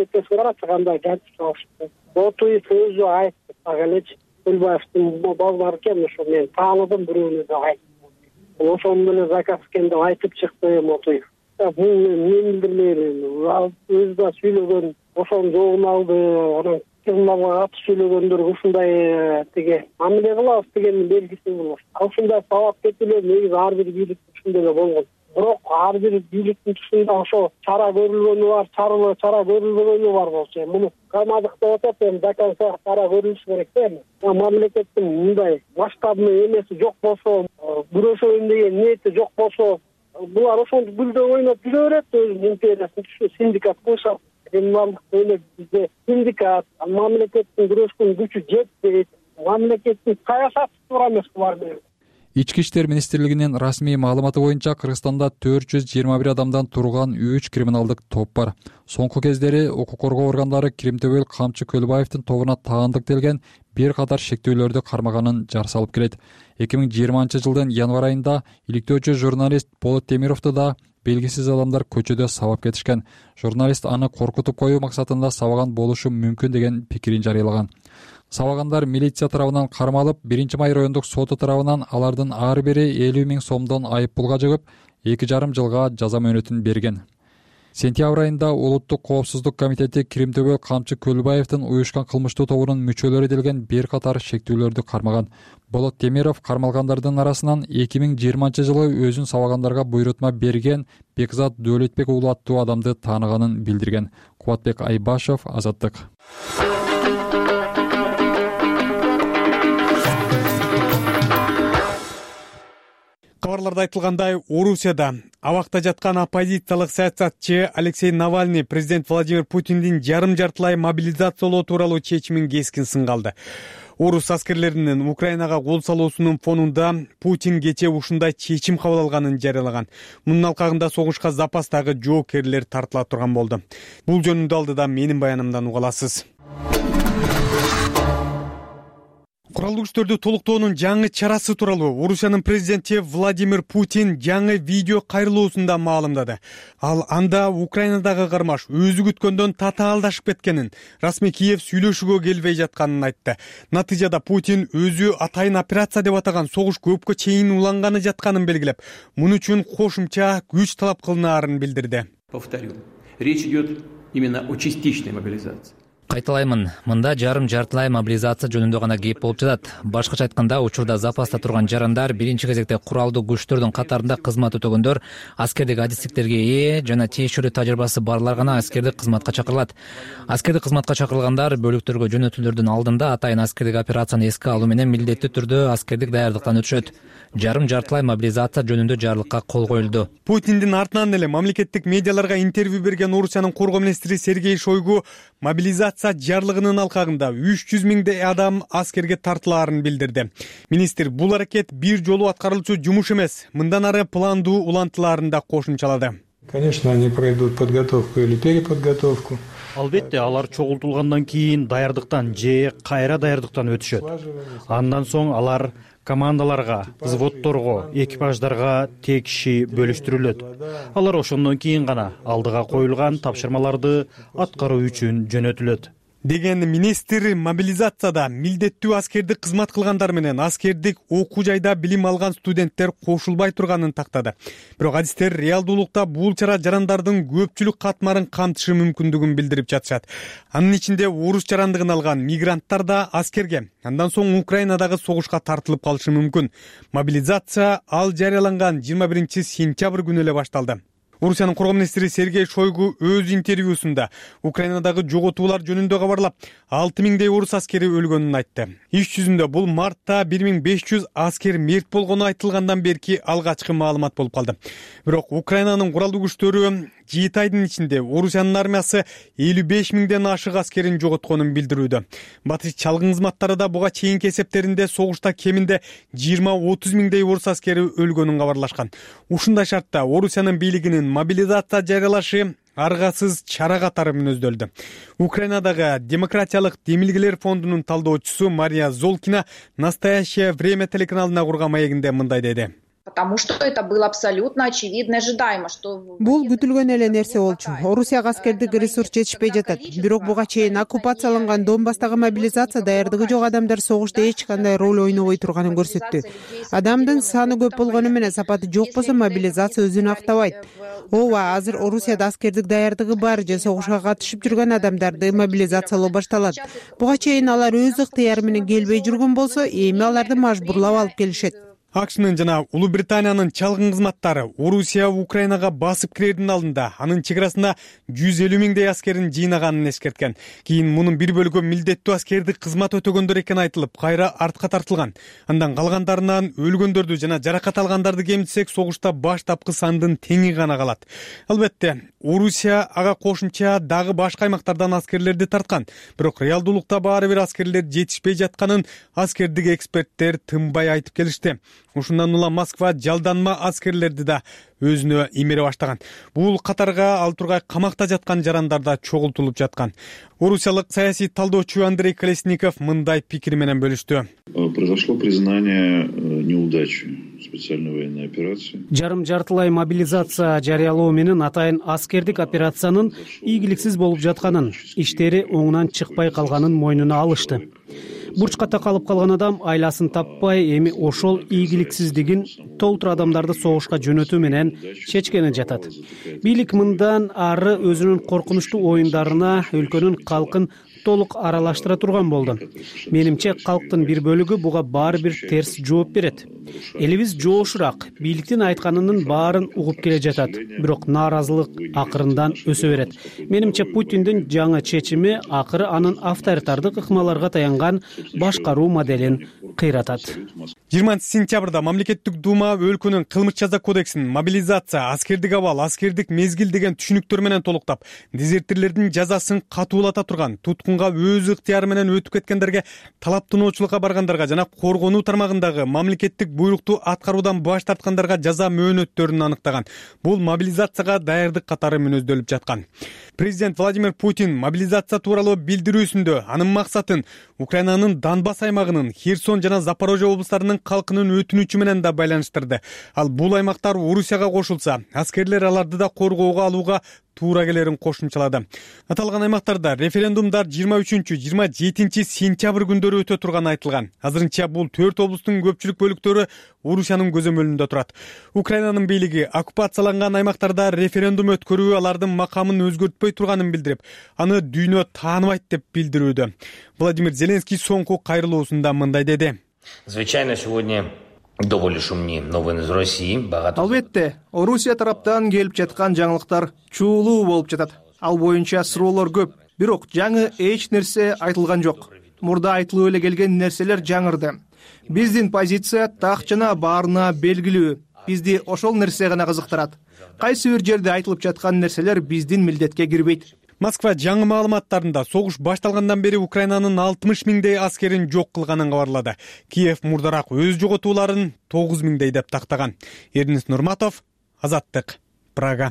Мотоев өзү айтты, так элечи Көлбаевдин балдары экен, ошо мен тааныдым бирөөнү деп айтты. Ошону менен заказкенди айтып чыкты Мотоев. Бул мен билдирмейм. Өзү да сүйлөгөн, ошонун жообун алды, анан кызмалга аты сүйлөгөндөргө ушундай тиги мамиле кылабыз дегендин белгиси болот. Ушундай сабап кетүүлөр негизи ар бир бийликтин ичинде эле болгон. Бирок ар бир бийликтин тушунда ошо чара көрүлгөнү бар, чара чара көрүлбөгөнү бар болчу. Муну камадык деп атат, эми закон чара көрүлүш керек да эми. Мамлекеттин мындай масштабный эмеси жок болсо, күрөшөйүн деген ниети жок болсо, булар ошентип гүлдөө ойноп жүрө берет, өзүнүн империясын түшү синдикат кылышат. Криминалдык өнөк бизде синдикат, мамлекеттин күрөшкөн күчү жетпейт. Мамлекеттин саясаты туура эмес булар менен. Ички иштер министрлигинин расмий маалыматы боюнча Кыргызстанда төрт жүз жыйырма бир адамдан турган үч криминалдык топ бар. Соңку кездери укук коргоо органдары Киримтөбөл Камчы Көлбаевдин тобуна таандык делген бир катар шектөөлөрдү кармаганын жар салып келет. эки миң жыйырманчы жылдын январь айында иликтөөчү журналист Болот Темировду да белгисиз адамдар көчөдө сабап кетишкен. Журналист аны коркутуп коюу максатында сабаган болушу мүмкүн деген пикирин жарыялаган. Сабагандар милиция тарабынан кармалып, биринчи май райондук соту тарабынан алардын ар бири элүү миң сомдон айып пулга жыгып, эки жарым жылга жаза мөөнөтүн берген. Сентябрь айында Улуттук коопсуздук комитети Киримтөбөл Камчы Көлбаевдин уюшкан кылмыштуу тобунун мүчөлөрү делген бир катар шектүүлөрдү кармаган. Болот Темиров кармалгандардын арасынан эки миң жыйырманчы жылы өзүн сабагандарга буйрутма берген Бекзат Дөөлөтбек уулу аттуу адамды тааныганын билдирген. Кубатбек Айбашев, Азаттык. Кабарларда айтылгандай, Орусияда абакта жаткан оппозициялык саясатчы Алексей Навальный президент Владимир Путиндин жарым жартылай мобилизациялоо тууралуу чечимин кескин сынга алды. Орус аскерлеринин Украинага кол салуусунун фонунда Путин кечээ ушундай чечим кабыл алганын жарыялаган. Мунун алкагында согушка запастагы жоокерлер тартыла турган болду. Бул жөнүндө алдыда менин баянымдан уга аласыз. Куралдуу күчтөрдү толуктоонун жаңы чарасы тууралуу Орусиянын президенти Владимир Путин жаңы видео кайрылуусунда маалымдады. Ал анда Украинадагы кармаш өзү күткөндөн татаалдашып кеткенин, расмий Киев сүйлөшүүгө келбей жатканын айтты. Натыйжада Путин өзү атайын операция деп атаган согуш көпкө чейин уланганы жатканын белгилеп, муну үчүн кошумча күч талап кылынаарын билдирди. Повторю, речь идет именно о частичной мобилизации. Кайталаймын, мында жарым жартылай мобилизация жөнүндө гана кеп болуп жатат. Башкача айтканда, учурда запаста турган жарандар биринчи кезекте куралдуу күчтөрдүн катарында кызмат өтөгөндөр, аскердик адистиктерге ээ жана тиешелүү тажрыйбасы барлар гана аскердик кызматка чакырылат. Аскердик кызматка чакырылгандар бөлүктөргө жөнөтүлөрдүн алдында атайын аскердик операцияны эске алуу менен милдеттүү түрдө аскердик даярдыктан өтүшөт. Жарым жартылай мобилизация жөнүндө жарлыкка кол коюлду. Путиндин артынан эле мамлекеттик медиаларга интервью берген Орусиянын коргоо министри Сергей Шойгу мобилизация жарлыгынын алкагында үч жүз миңдей адам аскерге тартылаарын билдирди. Министр бул аракет бир жолу аткарылчу жумуш эмес, мындан ары пландуу улантылаарын да кошумчалады. Конечно, они пройдут подготовку или переподготовку. Албетте, алар чогултулгандан кийин даярдыктан же кайра даярдыктан өтүшөт. Андан соң алар командаларга, взводторго, экипаждарга текши бөлүштүрүлөт. Алар ошондон кийин гана алдыга коюлган тапшырмаларды аткаруу үчүн жөнөтүлөт. Деген министр мобилизацияда милдеттүү аскердик кызмат кылгандар менен аскердик окуу жайда билим алган студенттер кошулбай турганын тактады. Бирок адистер реалдуулукта бул чара жарандардын көпчүлүк катмарын камтышы мүмкүндүгүн билдирип жатышат. Анын ичинде орус жарандыгын алган мигранттар да аскерге, андан соң Украинадагы согушка тартылып калышы мүмкүн. Мобилизация ал жарыяланган жыйырма биринчи сентябрь күнү эле башталды. Орусиянын коргоо министри Сергей Шойгу өз интервьюсунда Украинадагы жоготуулар жөнүндө кабарлап, алты миңдей орус аскери өлгөнүн айтты. Иш жүзүндө бул мартта бир миң беш жүз аскер мерт болгону айтылгандан берки алгачкы маалымат болуп калды. Бирок Украинанын куралдуу күчтөрү жети айдын ичинде Орусиянын армиясы элүү беш миңден ашык аскерин жоготконун билдирүүдө. Батыш чалгын кызматтары да буга чейинки эсептеринде согушта кеминде жыйырма отуз миңдей орус аскери өлгөнүн кабарлашкан. Ушундай шартта Орусиянын бийлигинин мобилизация жарыялашы аргасыз чара катары мүнөздөлдү. Украинадагы демократиялык демилгелер фондунун талдоочусу Мария Золкина «Настоящее время» телеканалына курган маегинде мындай деди. Потому что это было абсолютно очевидно и ожидаемо, что... Бул күтүлгөн эле нерсе болчу. Орусияга аскердик ресурс жетишпей жатат. Бирок буга чейин оккупацияланган Донбасстагы мобилизация даярдыгы жок адамдар согушта эч кандай роль ойнобой турганын көрсөттү. Адамдын саны көп болгону менен сапаты жок болсо мобилизация өзүн актабайт. Ооба, азыр Орусияда аскердик даярдыгы бар же согушка катышып жүргөн адамдарды мобилизациялоо башталат. Буга чейин алар өз ыктыяры менен келбей жүргөн болсо, эми аларды мажбурлап алып келишет. АКШнын жана Улуу Британиянын чалгын кызматтары Орусия Украинага басып кирердин алдында анын чек арасында жүз элүү миңдей аскерин жыйнаганын эскерткен. Кийин мунун бир бөлүгү милдеттүү аскердик кызмат өтөгөндөр экени айтылып, кайра артка тартылган. Андан калгандарынан өлгөндөрдү жана жаракат алгандарды кемитсек, согушта баштапкы сандын теңи гана калат. Албетте, Орусия ага кошумча дагы башка аймактардан аскерлерди тарткан. Бирок реалдуулукта баары бир аскерлер жетишпей жатканын аскердик эксперттер тынбай айтып келишти. Ушундан улам Москва жалданма аскерлерди да өзүнө имере баштаган. Бул катарга ал тургай камакта жаткан жарандар да чогултулуп жаткан. Орусиялык саясий талдоочу Андрей Колесников мындай пикир менен бөлүштү. Произошло признание неудачи специальной военной операции. Жарым жартылай мобилизация жарыялоо менен атайын аскердик операциянын ийгиликсиз болуп жатканын, иштери оңунан чыкпай калганын мойнуна алышты. Бурчка такалып калган адам айласын таппай, эми ошол ийгиликсиздигин толтур адамдарды согушка жөнөтүү менен чечкени жатат. Бийлик мындан ары өзүнүн коркунучтуу оюндарына өлкөнүн калкын толук аралаштыра турган болду. Менимче калктын бир бөлүгү буга баары бир терс жооп берет. Элибиз жоошураак, бийликтин айтканынын баарын угуп келе жатат, бирок нааразылык акырындан өсө берет. Менимче Путиндин жаңы чечими акыры анын авторитардык ыкмаларга таянган башкаруу моделин кыйратат. жыйырманчы сентябрда мамлекеттик дума өлкөнүн кылмыш жаза кодексин мобилизация, аскердик абал, аскердик мезгил деген түшүнүктөр менен толуктап, дезертирлердин жазасын катуулата турган, туткунга өз ыктыяры менен өтүп кеткендерге, талаптоочулукка баргандарга жана коргонуу тармагындагы мамлекеттик буйрукту аткаруудан баш тарткандарга жаза мөөнөттөрүн аныктаган. Бул мобилизацияга даярдык катары мүнөздөлүп жаткан. Президент Владимир Путин мобилизация тууралуу билдирүүсүндө анын максатын Украинанын Донбасс аймагынын, Херсон жана Запорожье облустарынын калкынын өтүнүчү менен да байланыштырды. Ал бул аймактар Орусияга кошулса, аскерлер аларды да коргоого алууга туура келерин кошумчалады. Аталган аймактарда референдумдар жыйырма үчүнчү жыйырма жетинчи сентябрь күндөрү өтө турганы айтылган. Азырынча бул төрт облустун көпчүлүк бөлүктөрү Орусиянын көзөмөлүндө турат. Украинанын бийлиги оккупацияланган аймактарда референдум өткөрүү алардын макамын өзгөртпөй турганын билдирип, аны дүйнө тааныбайт деп билдирүүдө. Владимир Зеленский соңку кайрылуусунда мындай деди. Звичайно, сегодня довольно шумные новости из России. Албетте, Орусия тараптан келип жаткан жаңылыктар чуулуу болуп жатат. Ал боюнча суроолор көп. Бирок жаңы эч нерсе айтылган жок. Мурда айтылып эле келген нерселер жаңырды. Биздин позиция так жана баарына белгилүү. Бизди ошол нерсе гана кызыктырат. Кайсы бир жерде айтылып жаткан нерселер биздин милдетке кирбейт. Москва жаңы маалыматтарында согуш башталгандан бери Украинанын алтымыш миңдей аскерин жок кылганын кабарлады. Киев мурдараак өз жоготууларын тогуз миңдей деп тактаган. Эрнис Нурматов, Азаттык, Прага.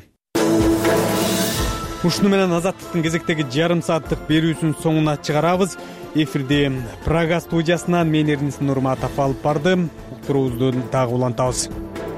Ушуну менен Азаттыктын кезектеги жарым сааттык берүүсүн соңуна чыгарабыз. Эфирде Прага студиясынан мен Эрнис Нурматов алып бардым. Уктуруубузду дагы улантабыз.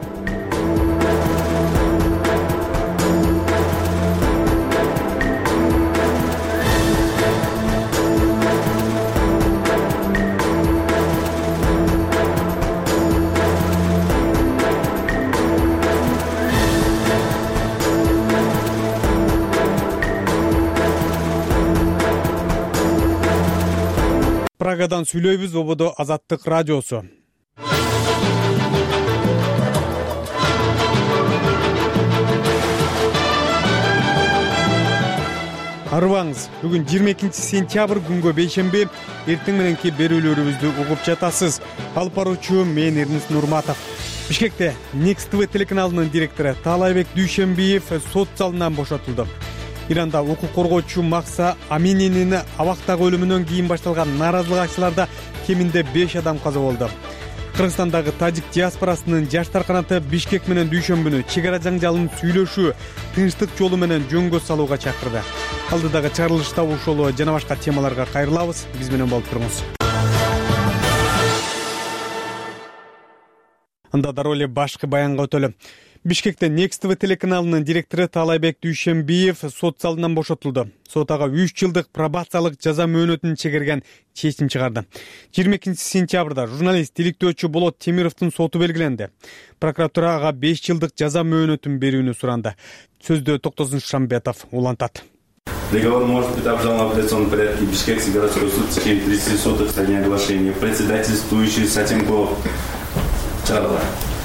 Прагадан сүйлөйбүз, ободо Азаттык радиосу. Арыбаңыз, бүгүн жыйырма экинчи сентябрь күнгө бейшемби, эртең мененки берүүлөрүбүздү угуп жатасыз. Алып баруучу мен Эрнис Нурматов. Бишкекте Next ти ви телеканалынын директору Таалайбек Дүйшөнбиев сот залынан бошотулду. Иранда укук коргоочу Макса Амининин абактагы өлүмүнөн кийин башталган нааразылык акцияларда кеминде беш адам каза болду. Кыргызстандагы тажик диаспорасынын жаштар канаты Бишкек менен Дүйшөнбүнү чек ара жаңжалын сүйлөшүү, тынчтык жолу менен жөнгө салууга чакырды. Алдыдагы чыгарылышта ушул жана башка темаларга кайрылабыз. Биз менен болуп туруңуз. Анда дароо эле башкы баянга өтөлү. Бишкекте Next ти ви телеканалынын директору Таалайбек Дүйшөнбиев сот залынан бошотулду. Сот ага үч жылдык пробациялык жаза мөөнөтүн чегерген чечим чыгарды. жыйырма экинчи сентябрда журналист иликтөөчү Болот Темировдун соту белгиленди. Прокуратура ага беш жылдык жаза мөөнөтүн берүүнү суранды. Сөздө Токтозун Шамбетов улантат. Договор может быть обжалован в апелляционном порядке. Бишкекский городской суд в течение тридцати суток со дня оглашения. Председательствующий Сатенков. Чарла.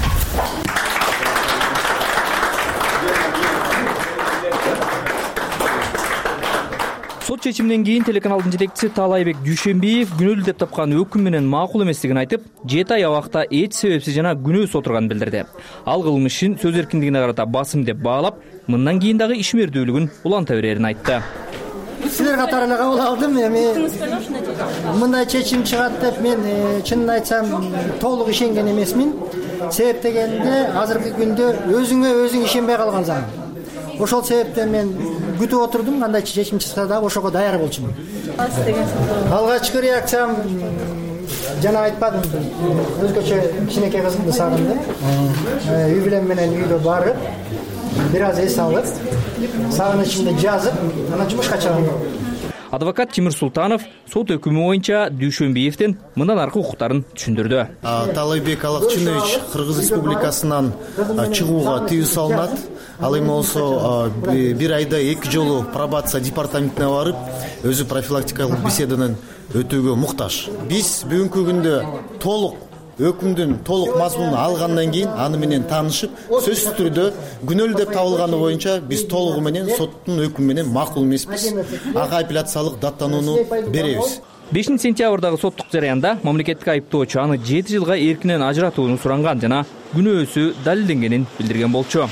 Сот чечиминен кийин телеканалдын жетекчиси Таалайбек Дүйшөнбиев күнөөлүү деп тапкан өкүм менен макул эместигин айтып, жети ай абакта эч себепсиз жана күнөөсүз отурганын билдирди. Ал кылмышын сөз эркиндигине карата басым деп баалап, мындан кийин дагы ишмердүүлүгүн уланта берерин айтты. Силер катары эле кабыл алдым. Эми мындай чечим чыгат деп мен чынын айтсам толук ишенген эмесмин. Себеп дегенде азыркы күндө өзүңө өзүң ишенбей калгансың. Ошол себептен мен күтүп отурдум, кандай чечим чыкса да ошого даяр болчумун. Алгачкы реакциям жана айтпадым. Өзгөчө кичинекей кызымды сагындым. Үй бүлөм менен үйдө барып, бир аз эс алып, сагынычымды жазып, анан жумушка чыгам. Адвокат Тимир Султанов сот өкүмү боюнча Дүйшөнбиевдин мындан аркы укуктарын түшүндүрдү. Таалайбек Алакчынович Кыргыз Республикасынан чыгууга тыюу салынат. Ал эми болсо бир айда эки жолу пробация департаментине барып, өзү профилактикалык беседанын өтүүгө муктаж. Биз бүгүнкү күндө толук өкүмдүн толук мазмунун алгандан кийин аны менен таанышып, сөзсүз түрдө күнөөлүү деп табылганы боюнча биз толугу менен соттун өкүмү менен макул эмеспиз. Ага апелляциялык даттанууну беребиз. бешинчи сентябрдагы соттук жараянда мамлекеттик айыптоочу аны жети жылга эркинен ажыратууну суранган жана күнөөсү далилденгенин билдирген болчу.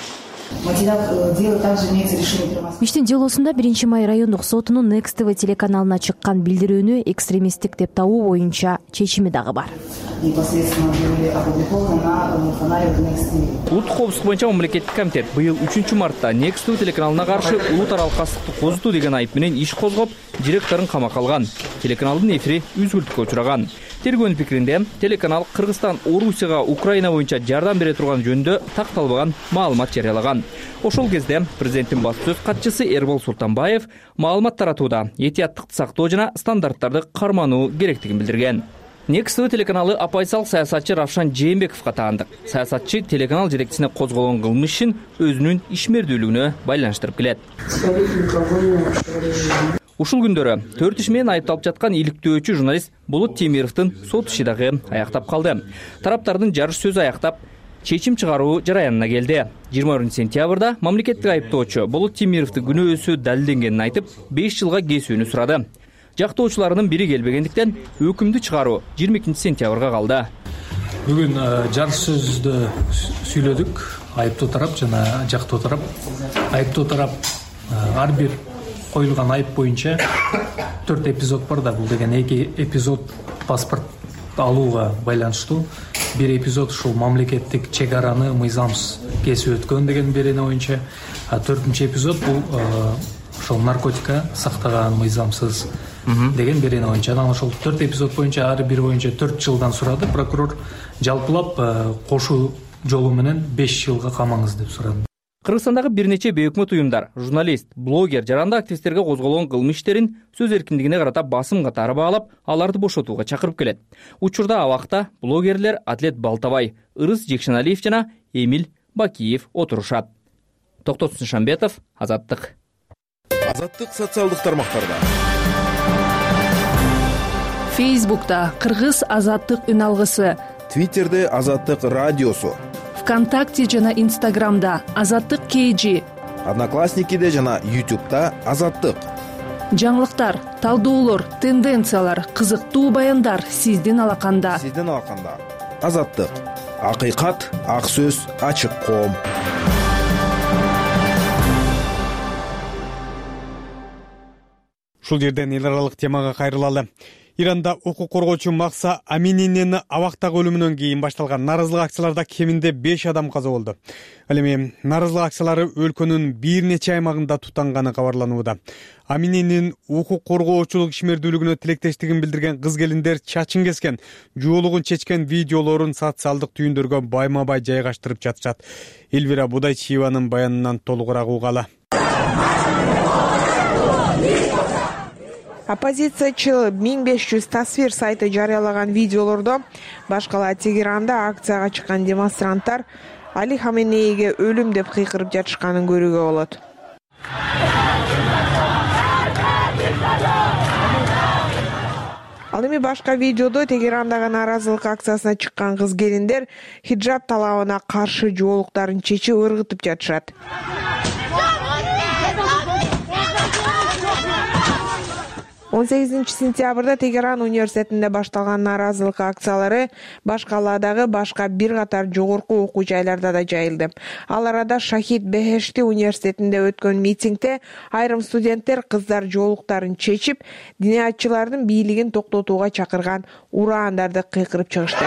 Иштин делосунда биринчи май райондук сотунун Next ти ви телеканалына чыккан билдирүүнү экстремисттик деп табуу боюнча чечими дагы бар. Улуттук коопсуздук боюнча мамлекеттик комитет быйыл үчүнчү мартта Next ти ви телеканалына каршы улут аралык кастыкты козутуу деген айып менен иш козгоп, директорун камакка алган. Телеканалдын эфири үзгүлтүккө учураган. Тергөөнүн пикиринде, телеканал Кыргызстан Орусияга Украина боюнча жардам бере турган жөнүндө такталбаган маалымат жарыялаган. Ошол кезде президенттин баспасөз катчысы Эрбол Султанбаев маалымат таратууда этияттыкты сактоо жана стандарттарды кармануу керектигин билдирген. Next тэ вэ телеканалы апайсал саясатчы Равшан Жээнбековго таандык. Саясатчы телеканал жетекчисине козголгон кылмыш ишин өзүнүн ишмердүүлүгүнө байланыштырып келет. Ушул күндөрү төрт иш менен айыпталып жаткан иликтөөчү журналист Булут Темировдун сот иши дагы аяктап калды. Тараптардын жарыш сөзү аяктап, чечим чыгаруу жараянына келди. жыйырма биринчи сентябрда мамлекеттик айыптоочу Булут Темировдун күнөөсү далилденгенин айтып, беш жылга кесүүнү сурады. Жактоочуларынын бири келбегендиктен өкүмдү чыгаруу жыйырма экинчи сентябрга калды. Бүгүн жарыш сөздү сүйлөдүк. Айыптоо тарап жана жактоо тарап. Айыптоо тарап ар бир коюлган айып боюнча төрт эпизод бар да, бул деген эки эпизод паспорт алууга байланыштуу. Бир эпизод ушул мамлекеттик чек араны мыйзамсыз кесип өткөн деген берене боюнча, а төртүнчү эпизод бул ошол наркотика сактаган мыйзамсыз деген берене боюнча. Анан ошол төрт эпизод боюнча ар бир боюнча төрт жылдан сурады. Прокурор жалпылап кошуу жолу менен беш жылга камаңыз деп сурады. Кыргызстандагы бир нече бейөкмөт уюмдар, журналист, блогер, жарандык активисттерге козголгон кылмыш иштерин сөз эркиндигине карата басым катары баалап, аларды бошотууга чакырып келет. Учурда абакта блогерлер Атлет Балтабай, Ырыс Жекшеналиев жана Эмиль Бакиев отурушат. Токтот Шамбетов, Азаттык. Азаттык социалдык тармактарда. Фейсбукта Кыргыз Азаттык үн алгысы. Твиттерде Азаттык радиосу. ВКонтакте жана Инстаграмда Азаттык кей жи. Одноклассникиде жана Ютубта Азаттык. Жаңылыктар, талдоолор, тенденциялар, кызыктуу баяндар сиздин алаканда. Сиздин алаканда. Азаттык. Акыйкат, ак сөз, ачык коом. Ушул жерден эл аралык темага кайрылалы. Иранда укук коргоочу Макса Амининин абактагы өлүмүнөн кийин башталган нааразылык акцияларда кеминде беш адам каза болду. Ал эми нааразылык акциялары өлкөнүн бир нече аймагында тутанганы кабарланууда. Амининин укук коргоочулук ишмердүүлүгүнө тилектештигин билдирген кыз келиндер чачын кескен, жуолугун чечкен видеолорун социалдык түйүндөргө байма-бай жайгаштырып жатышат. Элвира Будайчиеванын баянынан толугураак угалы. Оппозициячы миң беш жүз тасвир сайты жарыялаган видеолордо башкала Тегеранда акцияга чыккан демонстранттар Али Хаменейге өлүм деп кыйкырып жатышканын көрүүгө болот. Ал эми башка видеодо Тегерандагы нааразылык акциясына чыккан кыз келиндер хиджаб талабына каршы жоолуктарын чечип ыргытып жатышат. он сегизинчи сентябрда Тегеран университетинде башталган нааразылык акциялары башкаладагы башка бир катар жогорку окуу жайларда да жайылды. Ал арада Шахид Бехешти университетинде өткөн митингде айрым студенттер кыздар жоолуктарын чечип, диниятчылардын бийлигин токтотууга чакырган ураандарды кыйкырып чыгышты.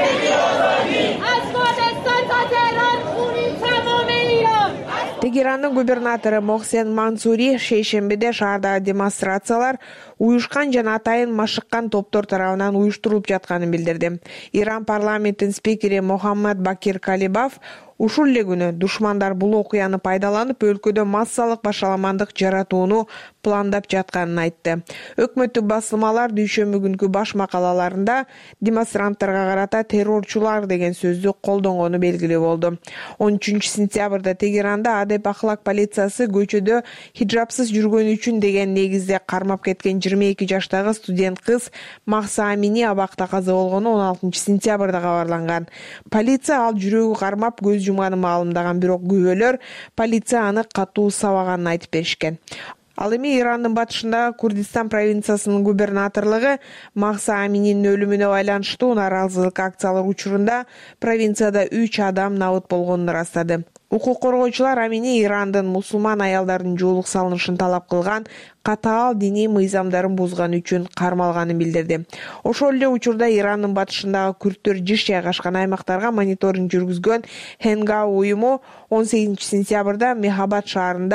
Тегерандын губернатору Мохсен Мансури шейшембиде шаардагы демонстрациялар уюшкан жана атайын машыккан топтор тарабынан уюштурулуп жатканын билдирди. Иран парламентинин спикери Мохаммад Бакир Калибаф ушул эле күнү душмандар бул окуяны пайдаланып өлкөдө массалык башаламандык жаратууну пландап жатканын айтты. Өкмөттүк басылмалар дүйшөмбү күнкү баш макалаларында демонстранттарга карата террорчулар деген сөздү колдонгону белгилүү болду. он үчүнчү сентябрда Тегеранда адеп ахлак полициясы көчөдө хиджабсыз жүргөнү үчүн деген негизде кармап кеткен жыйырма эки жаштагы студент кыз Макса Амини абакта каза болгону он алтынчы сентябрда кабарланган. Полиция ал жүрөгү кармап көз жумганын маалымдаган, бирок күбөлөр полиция аны катуу сабаганын айтып беришкен. Ал эми Ирандын батышындагы Курдистан провинциясынын губернаторлугу Макса Амининин өлүмүнө байланыштуу нааразылык акциялар учурунда провинцияда үч адам набыт болгонун ырастады. Укук коргоочулар Амини Ирандын мусулман аялдардын жоолук салынышын талап кылган катаал диний мыйзамдарын бузган үчүн кармалганын билдирди. Ошол эле учурда Ирандын батышындагы күрттөр жыш жайгашкан аймактарга мониторинг жүргүзгөн Хенгау уюму он сегизинчи сентябрда Мехабад шаарында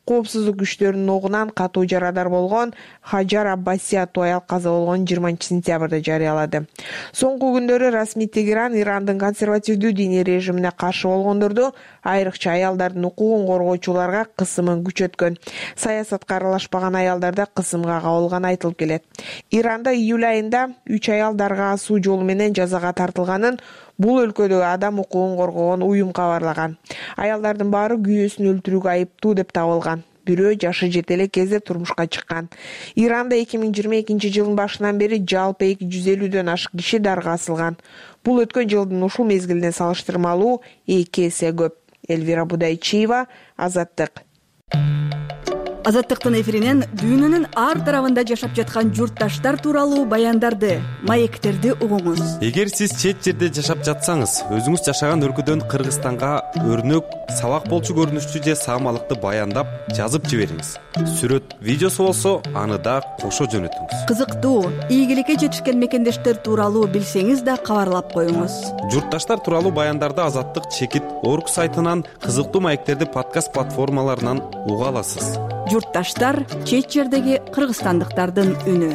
коопсуздук күчтөрүнүн огунан катуу жарадар болгон Хаджар Аббаси аттуу аял каза болгон жыйырманчы сентябрда жарыялады. Соңку күндөрү расмий Тегеран Ирандын консервативдүү диний режимине каршы болгондорду, айрыкча аялдардын укугун коргоочуларга кысымын күчөткөн. Саясатка аралашпаган аялдарда кысымга кабылганы айтылып келет. Иранда июль айында үч аял дарга асуу жолу менен жазага тартылганын бул өлкөдөгү адам укугун коргогон уюм кабарлаган. Аялдардын баары күйөөсүн өлтүрүүгө айыптуу деп табылган. Бирөө жашы жете эле кезде турмушка чыккан. Иранда эки миң жыйырма экинчи жылдын башынан бери жалпы эки жүз элүүдөн ашык киши дарга асылган. Бул өткөн жылдын ушул мезгилине салыштырмалуу эки эсе көп. Эльвира Будайчиева, Азаттык. Азаттыктын эфиринен дүйнөнүн ар тарабында жашап жаткан журтташтар тууралуу баяндарды, маектерди угуңуз. Эгер сиз чет жерде жашап жатсаңыз, өзүңүз жашаган өлкөдөн Кыргызстанга өрнөк, сабак болчу көрүнүштүү же саамалыкты баяндап жазып жибериңиз. Сүрөт, видеосу болсо, аны да кошо жөнөтүңүз. Кызыктуу, ийгиликке жетишкен мекендештер тууралуу билсеңиз да кабарлап коюңуз. Журтташтар тууралуу баяндарды Азаттык чекит орг сайтынан, кызыктуу маектерди подкаст платформаларынан уга аласыз. Журтташтар чет жердеги кыргызстандыктардын үнү.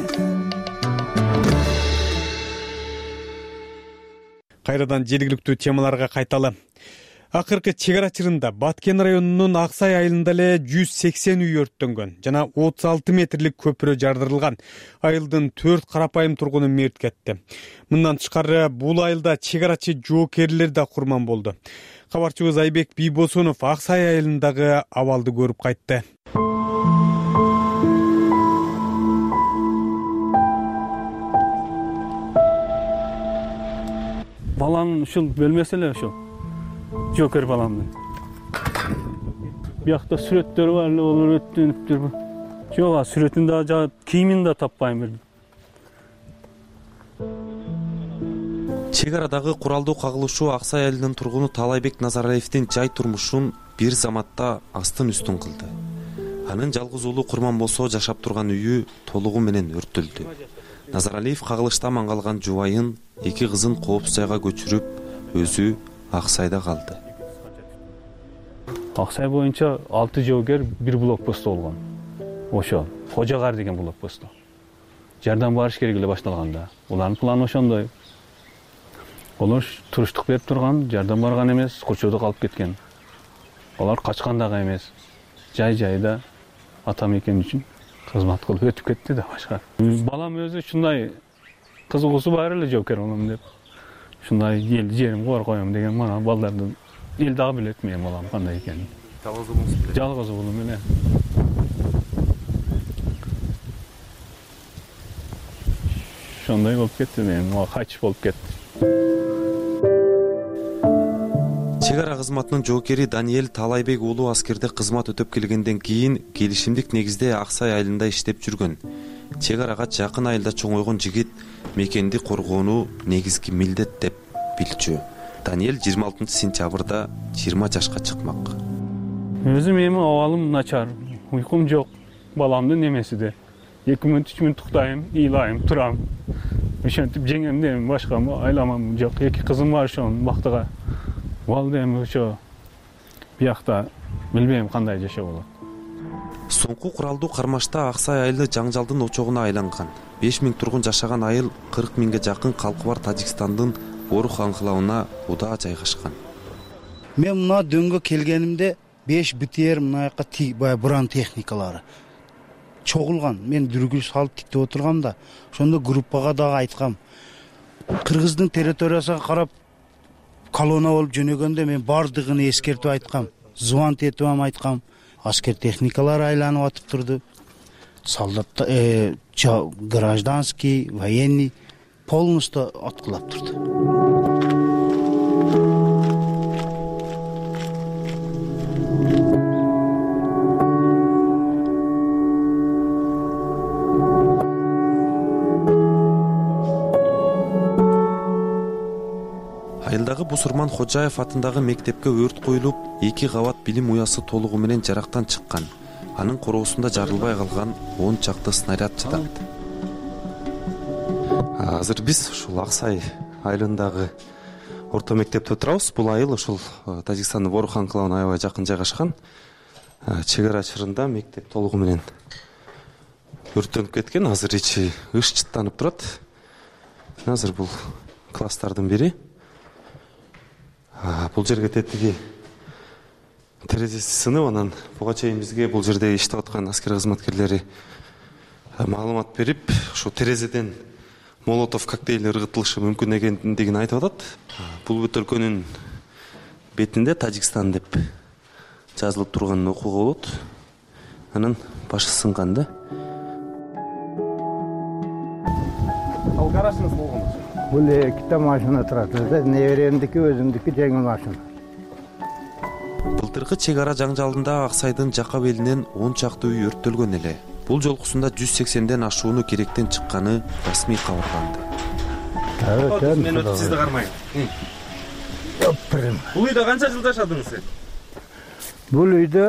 Кайрадан жергиликтүү темаларга кайталы. Акыркы чек ара чырында Баткен районунун Аксай айылында эле жүз сексен үй өрттөнгөн жана отуз алты метрлик көпүрө жардырылган. Айылдын төрт карапайым тургуну мерт кетти. Мындан тышкары бул айылда чек арачы жоокерлер да курман болду. Кабарчыбыз Айбек Бийбосунов Аксай айылындагы абалды көрүп кайтты. Баланын ушул бөлмөсү эле ушул. Жокер баламдын. Биякта сүрөттөрү бар эле, олар өттөнүп тур. Жок, сүрөтүн да жа кийимин да таппайм бир. Чек арадагы куралдуу кагылышуу Аксай айылынын тургуну Талайбек Назаралиевдин жай турмушун бир заматта астын үстүн кылды. Анын жалгыз уулу курман болсо, жашап турган үйү толугу менен өрттөлдү. Назаралиев кагылышта аман калган жубайын, эки кызын коопсуз жайга көчүрүп, өзү Аксайда калды. Аксай боюнча алты жоокер бир блокпостто болгон. Ошо Кожогар деген блокпостто. Жардам барыш керек эле башталганда. Улардын планы ошондой. Олар туруштук берип турган, жардам барган эмес, кочодо калып кеткен. Алар качкан дагы эмес. Жай-жайда ата мекен үчүн кызмат кылып өтүп кетти да башка. Балам өзү ушундай кызыгуусу бар эле жоокер болом деп. Ушундай эл жерим кор коем деген мана балдардын эл дагы билет менин балам кандай экенин. Жалгыз уулуңуз билет. Жалгыз уулум эле. Ошондой болуп кетти менин, мага качып болуп кетти. Чек ара кызматынын жоокери Даниэль Талайбек уулу аскерде кызмат өтөп келгенден кийин келишимдик негизде Аксай айылында иштеп жүргөн. Чек арага жакын айылда чоңойгон жигит мекенди коргоону негизги милдет деп билчү. Даниэль жыйырма алтынчы сентябрда жыйырма жашка чыкмак. Өзүм эми абалым начар, уйкум жок. Баламдын немеси да. эки мүнөт үч мүнөт уктайм, ыйлайм, турам. Ошентип жеңемде башка айламам жок. Эки кызым бар ошонун бактыга. Балды эми ошо биякта билбейм кандай жашоо болот. Соңку куралдуу кармашта Аксай айылы жаңжалдын очогуна айланган. беш миң тургун жашаган айыл кырк миңге жакын калкы бар Тажикстандын Борух анклавына удаа жайгашкан. Мен мына дөңгө келгенимде беш битер мына жака баягы буран техникалары чогулган. Мен дүргүл салып тиктеп отургам да, ошондо группага дагы айткам. Кыргыздын территориясына карап колонна болуп жөнөгөндө мен бардыгын эскертип айткам. Звонт этип айткам. Аскер техникалар айланып атып турду. Солдат, э, гражданский, военный полностью аткылап турду. Айылдагы Бусурман Хожаев атындагы мектепке өрт коюлуп, эки кабат билим уясы толугу менен жарактан чыккан. Анын короосунда жарылбай калган он чакты снаряд жатат. Азыр биз ушул Аксай айылындагы орто мектепте отурабыз. Бул айыл ушул Тажикстандын Борух анклавына аябай жакын жайгашкан. чек ара чырында мектеп толугу менен өрттөнүп кеткен. Азыр ичи ыш чыттанып турат. Азыр бул класстардын бири. Бул жерге тетиги терезеси сынып, анан буга чейин бизге бул жерде иштеп аткан аскер кызматкерлери маалымат берип, ушу терезеден молотов коктейли ыргытылышы мүмкүн экендигин айтып атат. Бул бөтөлкөнүн бетинде Тажикстан деп жазылып турган окууга болот. Анан башы сынган да. Ал гаражыңыз болгонбу? Бул эките машина турат. Неберемдики, өзүмдүкү жеңил машина. Былтыркы чек ара жаңжалында Аксайдын Жакап элинен он чакты үй өрттөлгөн эле. Бул жолкусунда жүз сексенден ашууну керектен чыкканы расмий кабарланды. Мен өтүп сизди кармайм. Бул үйдө канча жыл жашадыңыз сиз? Бул үйдө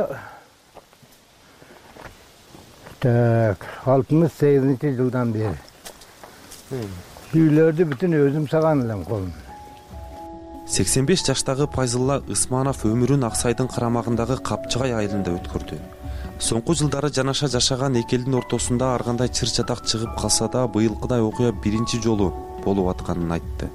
так алтымыш сегизинчи жылдан бери. Үйлөрдү бүтүн өзүм саган элем колум. сексен беш жаштагы Пайзылла Ысманов өмүрүн Аксайдын карамагындагы Капчыгай айылында өткөрдү. Соңку жылдары жанаша жашаган эки элдин ортосунда ар кандай чыр чатак чыгып калса да, быйылкыдай окуя биринчи жолу болуп атканын айтты.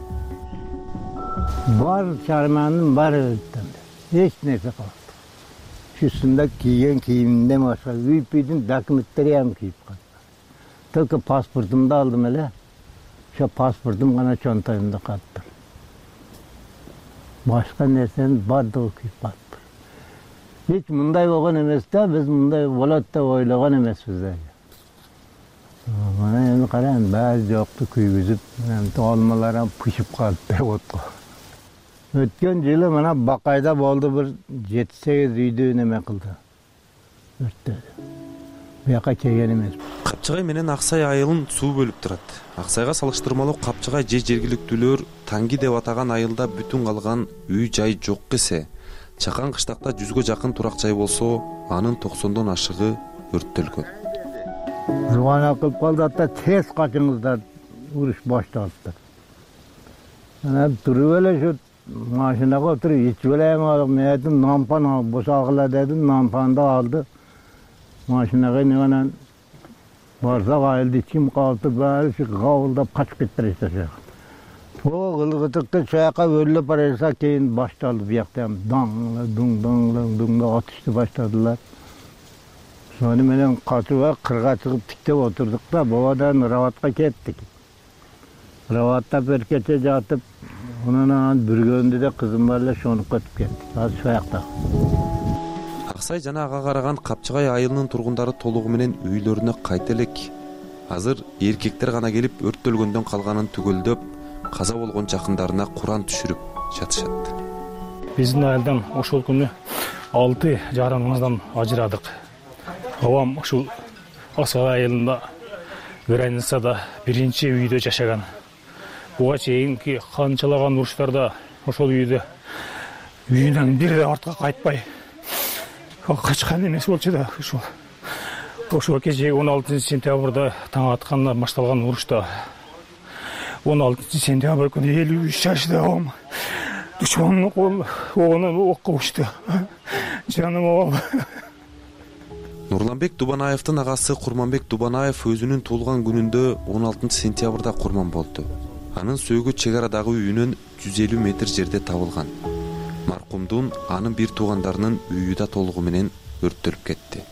Бар чарманын баары эч нерсе калбады. Үстүндө кийген кийиминден башка үйпүйдүн документтери ham кийип калды. Только паспортумду алдым эле. Ошо паспортум гана чонтоюмда калыптыр. Башка нерсенин бардыгы күйүп калыптыр. Hiç мындай болгон эмес да, биз мындай болот деп ойлогон эмеспиз да. Мына эми караң, баары жокту күйгүзүп, алмалар ham пышып калыптыр отко. Өткөн жылы мына Бакайда болду, бир жети сегиз үйдү неме кылды. Өрттөдү. Буяка келген эмес. Капчыгай менен Аксай айылын суу бөлүп турат. Аксайга салыштырмалуу Капчыгай же жергиликтүүлөр Таңги деп атаган айылда бүтүн калган үй жай жок кесе, Чакан кыштакта жүзгө жакын турак жай болсо, анын токсондон ашыгы өрттөлгөн. Жубана кылып калды, ата тез качыңыздар, уруш башталыптыр. Анан туруп эле шу машинага отуруп ичип эле эми мен айттым, нампан алып босалгыла дедим, нампанды алды. Машинага анан барсак айылды ичим калды, баары кабылдап качып кетти. О, ылгытыкты чаяка өрлөп бара жатса, кийин башталды биякта даңла, дуң, даңла, дуңда атышты баштадылар. Сону менен катууга кырга чыгып тиктеп отурдук да, бабадан Раватка кеттик. Раватта бир кече жатып, анан бүргөндө да кызым бар эле шонуп кетип кеттик. Азыр шаякта. Аксай жана ага караган Капчыгай айылынын тургундары толугу менен үйлөрүнө кайта элек. Азыр эркектер гана келип өрттөлгөндөн калганын түгөлдөп, каза болгон жакындарына Куран түшүрүп жатышат. Биздин айылдан ошол күнү алты жарымыңыздан ажырадык. Абам ушул Аксай айылында Границада биринчи үйдө жашаган. Буга чейинки канчалаган уруштарда ошол үйдө үйүнөн бир да артка кайтпай качкан эмес болчу да. Ошол ошол кечеги он алтынчы сентябрда таң аткандан башталган урушта он алтынчы сентябрь күнү элүү үч жашта абам душмандын кол оонун окко учту. Жаным абам. Нурланбек Дубанаевдин агасы Курманбек Дубанаев өзүнүн туулган күнүндө он алтынчы сентябрда курман болду. Анын сөөгү чек арадагы үйүнөн жүз элүү метр жерде табылган. Маркумдун анын бир туугандарынын үйү да толугу менен өрттөлүп кетти.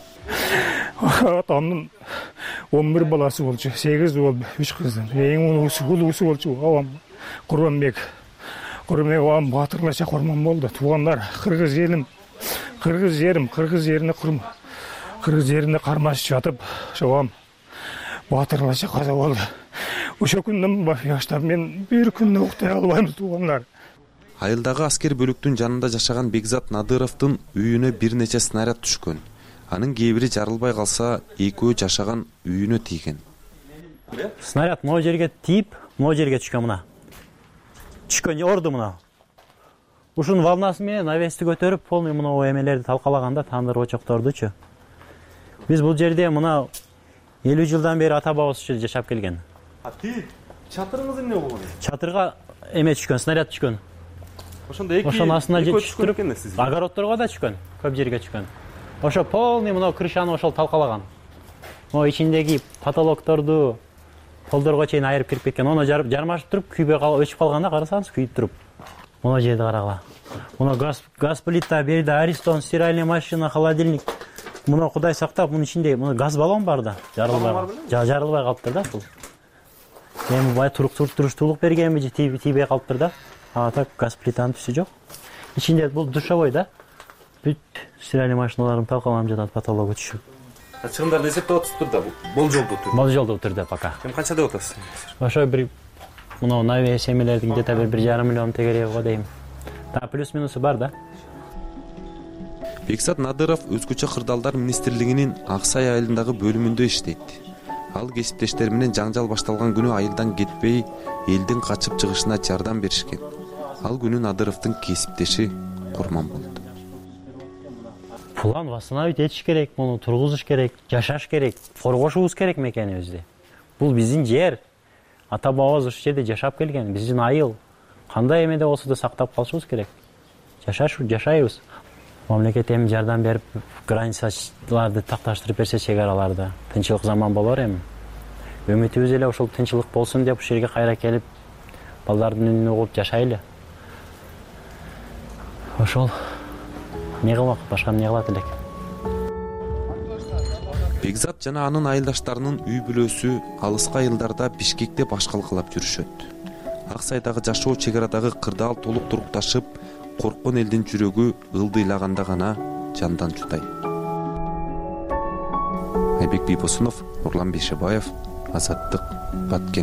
Атамдын он бир баласы болчу, сегиз уул, үч кыз. Эң улуусу болчу абам Курманбек. Курманбек абам батырларча курман болду. Туугандар кыргыз элим, кыргыз жерим, кыргыз жерине курман. Кыргыз жеринде кармашып жатып, абам батырларча каза болду. Ошол күндөн баштап мен бир күндө уктай албайм, туугандар. Айылдагы аскер бөлүктүн жанында жашаган Бекзат Надыровдун үйүнө бир нече снаряд түшкөн. Анын кээ бири жарылбай калса, экөө жашаган үйүнө тийген. Снаряд могу жерге тийип, могу жерге түшкөн мына. Түшкөн орду мына. Ушунун волнасы менен навести көтөрүп, полный мына эмелерди талкалаганда тандыр очоктордучу. Биз бул жерде мына элүү жылдан бери ата бабабыз ушул жашап келген. А ти чатырыңыз эмне болгон? Чатырга эме түшкөн, снаряд түшкөн. Ошондо эки ошонун астына экөө жетиштирип, огородторго да түшкөн, көп жерге түшкөн. ошо полный мына крышаны ошол талкалаган. Могу ичиндеги потолокторду полдорго чейин айырып кирип кеткен. Ону жармашып туруп күйбөй калып өчүп калганда карасаңыз күйүп туруп. Мына жерди карагыла. Мына газ газ плита, берде аристон, стиральный машина, холодильник. Мына Кудай сактап, мунун ичинде мына газ баллон бар да, жарылбай. Жарылбай калыптыр да бул. Эми бай туруктуруштуулук бергенби же тийбей калыптыр да. А так газ плитанын түсү жок. Ичинде бул душевой да. Бүт стиральный машиналарым талкаланып жатат, потологу түшүп. Чыгымдарды эсептеп атасызбыр да, болжолдуу түрдө. Болжолдуу түрдө пока. Эми канча деп атасыз? Ошо бир мына навес эмелердин где-то бир бир жарым миллион тегереги го дейм. Та плюс минусу бар да. Бекзат Надыров өзгөчө кырдаалдар министрлигинин Ак Сай айылындагы бөлүмүндө иштейт. Ал кесиптештери менен жаңжал башталган күнү айылдан кетпей, элдин качып чыгышына жардам беришкен. Ал күнү Надыровдун кесиптеши курман болду. План восстановить этиш керек, муну тургузуш керек, жашаш керек, коргошубуз керек мекенибизди. Бул биздин жер. Ата бабабыз ушул жерде жашап келген, биздин айыл. Кандай эмеде болсо да сактап калышыбыз керек. Жашаш, жашайбыз. Мамлекет эми жардам берип, границаларды такташтырып берсе чек араларды, тынчылык заман болор эми. Үмүтүбүз эле ошол тынчылык болсун деп ушул жерге кайра келип, балдардын үнүн угуп жашайлы. Ошол не кылмак, башка эмне кылат элек. Бекзат жана анын айылдаштарынын үй бүлөсү алыскы айылдарда Бишкекте баш калкалап жүрүшөт. Ак Сайдагы жашоо чек арадагы кырдаал толук турукташып, корккон элдин жүрөгү ылдыйлаганда гана жандан жутай. Айбек Бийбосунов, Нурлан Бейшебаев, Азаттык, Баткен.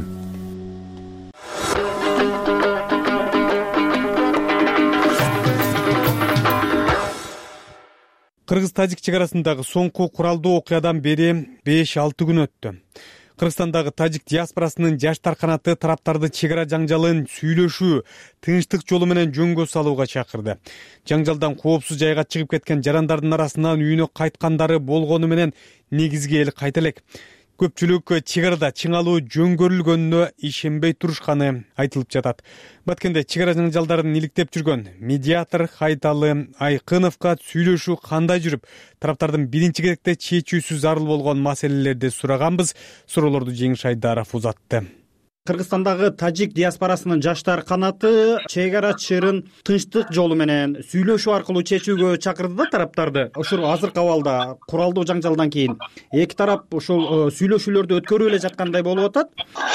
Кыргыз-Тажик чек арасындагы соңку куралдуу окуядан бери беш алты күн өттү. Кыргызстандагы тажик диаспорасынын жаштар канаты тараптарды чек ара жаңжалын сүйлөшүү, тынчтык жолу менен жөнгө салууга чакырды. Жаңжалдан коопсуз жайга чыгып кеткен жарандардын арасынан үйүнө кайткандары болгону менен негизги эл кайта элек. Көпчүлүк чек арада чыңалуу жөнгөрүлгөнүнө ишенбей турушканы айтылып жатат. Баткенде чек ара жаңжалдарын иликтеп жүргөн медиатор Хайдалы Айкыновго сүйлөшүү кандай жүрүп, тараптардын биринчи кезекте чечүүсү зарыл болгон маселелерди сураганбыз. Суроолорду Жеңиш Айдаров узатты. Кыргызстандагы тажик диаспорасынын жаштар канаты чек ара чырын тынчтык жолу менен сүйлөшүү аркылуу чечүүгө чакырды да тараптарды. Ушул азыркы абалда куралдуу жаңжалдан кийин эки тарап ушул сүйлөшүүлөрдү өткөрүп эле жаткандай болуп атат.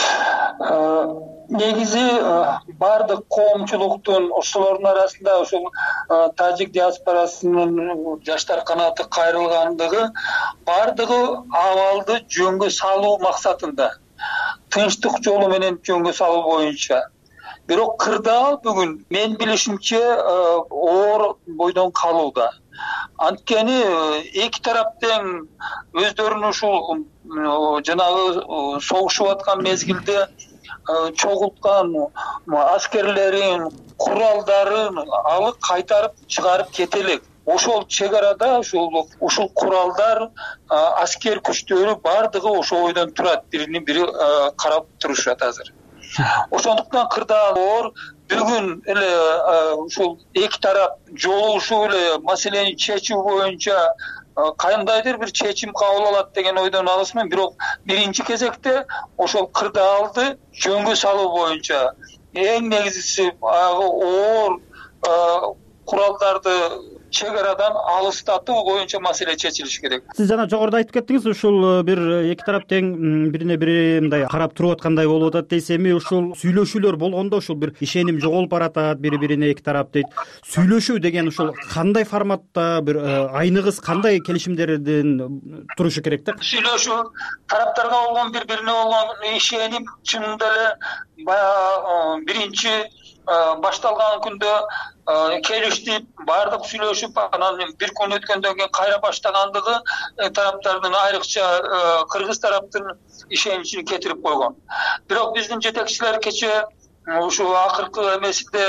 Негизи бардык коомчулуктун ушулордун арасында ушул тажик диаспорасынын жаштар канаты кайрылгандыгы бардыгы абалды жөнгө салуу максатында, тынчтык жолу менен жөнгө салуу боюнча. Бирок кырдаал бүгүн мен билишимче оор бойдон калууда. Анткени эки тарап тең өздөрүнүн ушул жанагы согушуп аткан мезгилде чогулткан аскерлерин, куралдарын алып кайтарып чыгарып кете элек. Ошол чек арада ушул ушул куралдар, аскер күчтөрү бардыгы ошол ойдон турат, бирини бири карап турушат азыр. Ошондуктан кырдаал оор. Бүгүн эле ушул эки тарап жолугушуп эле маселени чечүү боюнча кандайдыр бир чечим кабыл алат деген ойдон алысмын. Бирок биринчи кезекте ошол кырдаалды жөнгө салуу боюнча эң негизгиси оор куралдарды чек арадан алыстатуу боюнча маселе чечилиш керек. Сиз жана жогоруда айтып кеттиңиз, ушул бир эки тарап тең бирине бири мындай карап туруп аткандай болуп атат дейсиз. Эми ушул сүйлөшүүлөр болгондо ушул бир ишеним жоголуп баратат, бири-бирине эки тарап дейт. Сүйлөшүү деген ушул кандай форматта, бир айныгыз кандай келишимдерден турушу керек да? Сүйлөшүү тараптарга болгон бири-бирине болгон ишеним чынында эле баягы биринчи башталган күндө келиштип, бардык сүйлөшүп, анан бир күн өткөндөн кийин кайра баштагандыгы тараптардын, айрыкча кыргыз тараптын ишеничин кетирип койгон. Бирок биздин жетекчилер кечээ ушул акыркы эмесинде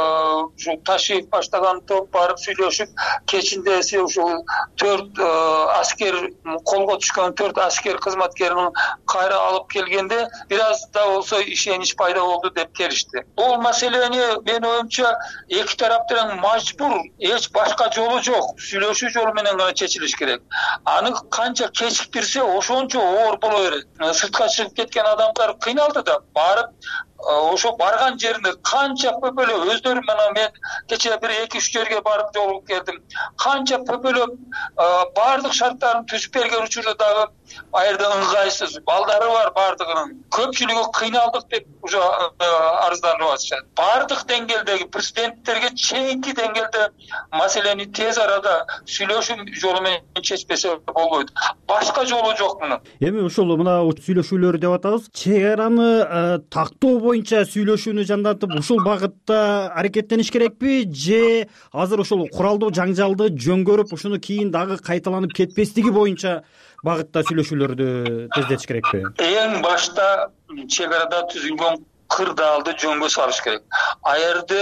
ушу Ташиев баштаган топ барып сүйлөшүп, кечинде ушул төрт аскер колго түшкөн төрт аскер кызматкерин кайра алып келгенде бир аз да болсо ишенич пайда болду деп келишти. Бул маселени менин оюмча эки тарап тең мажбур, эч башка жолу жок, сүйлөшүү жолу менен гана чечилиш керек. Аны канча кечиктирсе ошончо оор боло берет. Сыртка чыгып кеткен адамдар кыйналды да, барып ошо барган жеринде канча пөпөлөп өздөрү менен мен кечээ бир эки үч жерге барып жолугуп келдим. Канча пөпөлөп баардык шарттарын түзүп берген учурда дагы ал жерде ыңгайсыз, балдары бар баардыгынын. Көпчүлүгү кыйналдык деп уже арызданып атышат. Баардык деңгээлдеги президенттерге чейинки деңгээлде маселени тез арада сүйлөшүү жолу менен чечпесе болбойт. Башка жолу жок мунун. Эми ушул мына сүйлөшүүлөр деп атабыз. Чек араны тактоо боюнча сүйлөшүүнү жандантып, ушул багытта аракеттениш керекпи же азыр ошол куралдуу жаңжалды жөнгөрүп, ушуну кийин дагы кайталанып кетпестиги боюнча багытта сүйлөшүүлөрдү тездетиш керекпи? Эң башта чек арада түзүлгөн кырдаалды жөнгө салыш керек. Ал жерде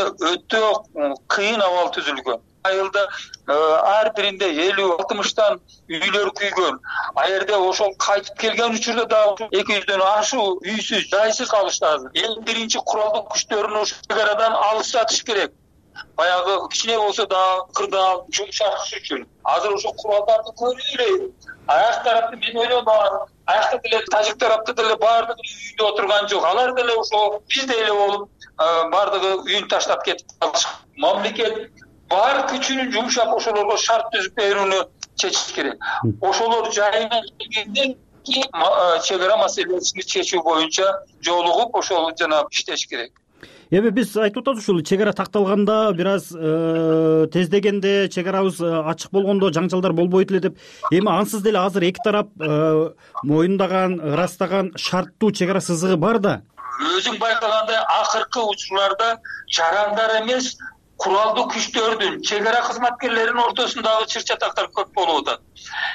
өтө кыйын абал түзүлгөн. Айылда ар биринде элүү алтымыштан үйлөр күйгөн. Ал жерде ошол кайтып келген учурда дагы эки жүздөн ашуу үйсүз, жайсыз калышты. Эң биринчи куралдуу күчтөрүн ошол чек арадан алыстатыш керек. Баягы кичине болсо да кырдаал жумшатыш үчүн. Азыр ошо куралдарды көрүйлү. Аяк тарапты мен ойлойм, аякта деле тажик тарапта деле баардыгы үйдө отурган жок. Алар деле ошо бизде эле болуп, баардыгы үйүн таштап кетип калышкан. Мамлекет бар күчүн жумшап ошолорго шарт түзүп берүүнү чечиш керек. Ошолор жайына келгенде чек ара маселесин чечүү боюнча жолугуп ошол жана иштеш керек. Эми биз айтып атабыз ушул чек ара такталганда бир аз тездегенде, чек арабыз ачык болгондо жаңжалдар болбойт эле деп. Эми ансыз деле азыр эки тарап моюндаган, ырастаган шарттуу чек ара сызыгы бар да. Өзүң байкагандай акыркы учурларда жарандар эмес, куралдуу күчтөрдүн, чек ара кызматкерлеринин ортосундагы чыр-чатактар көп болуп атат.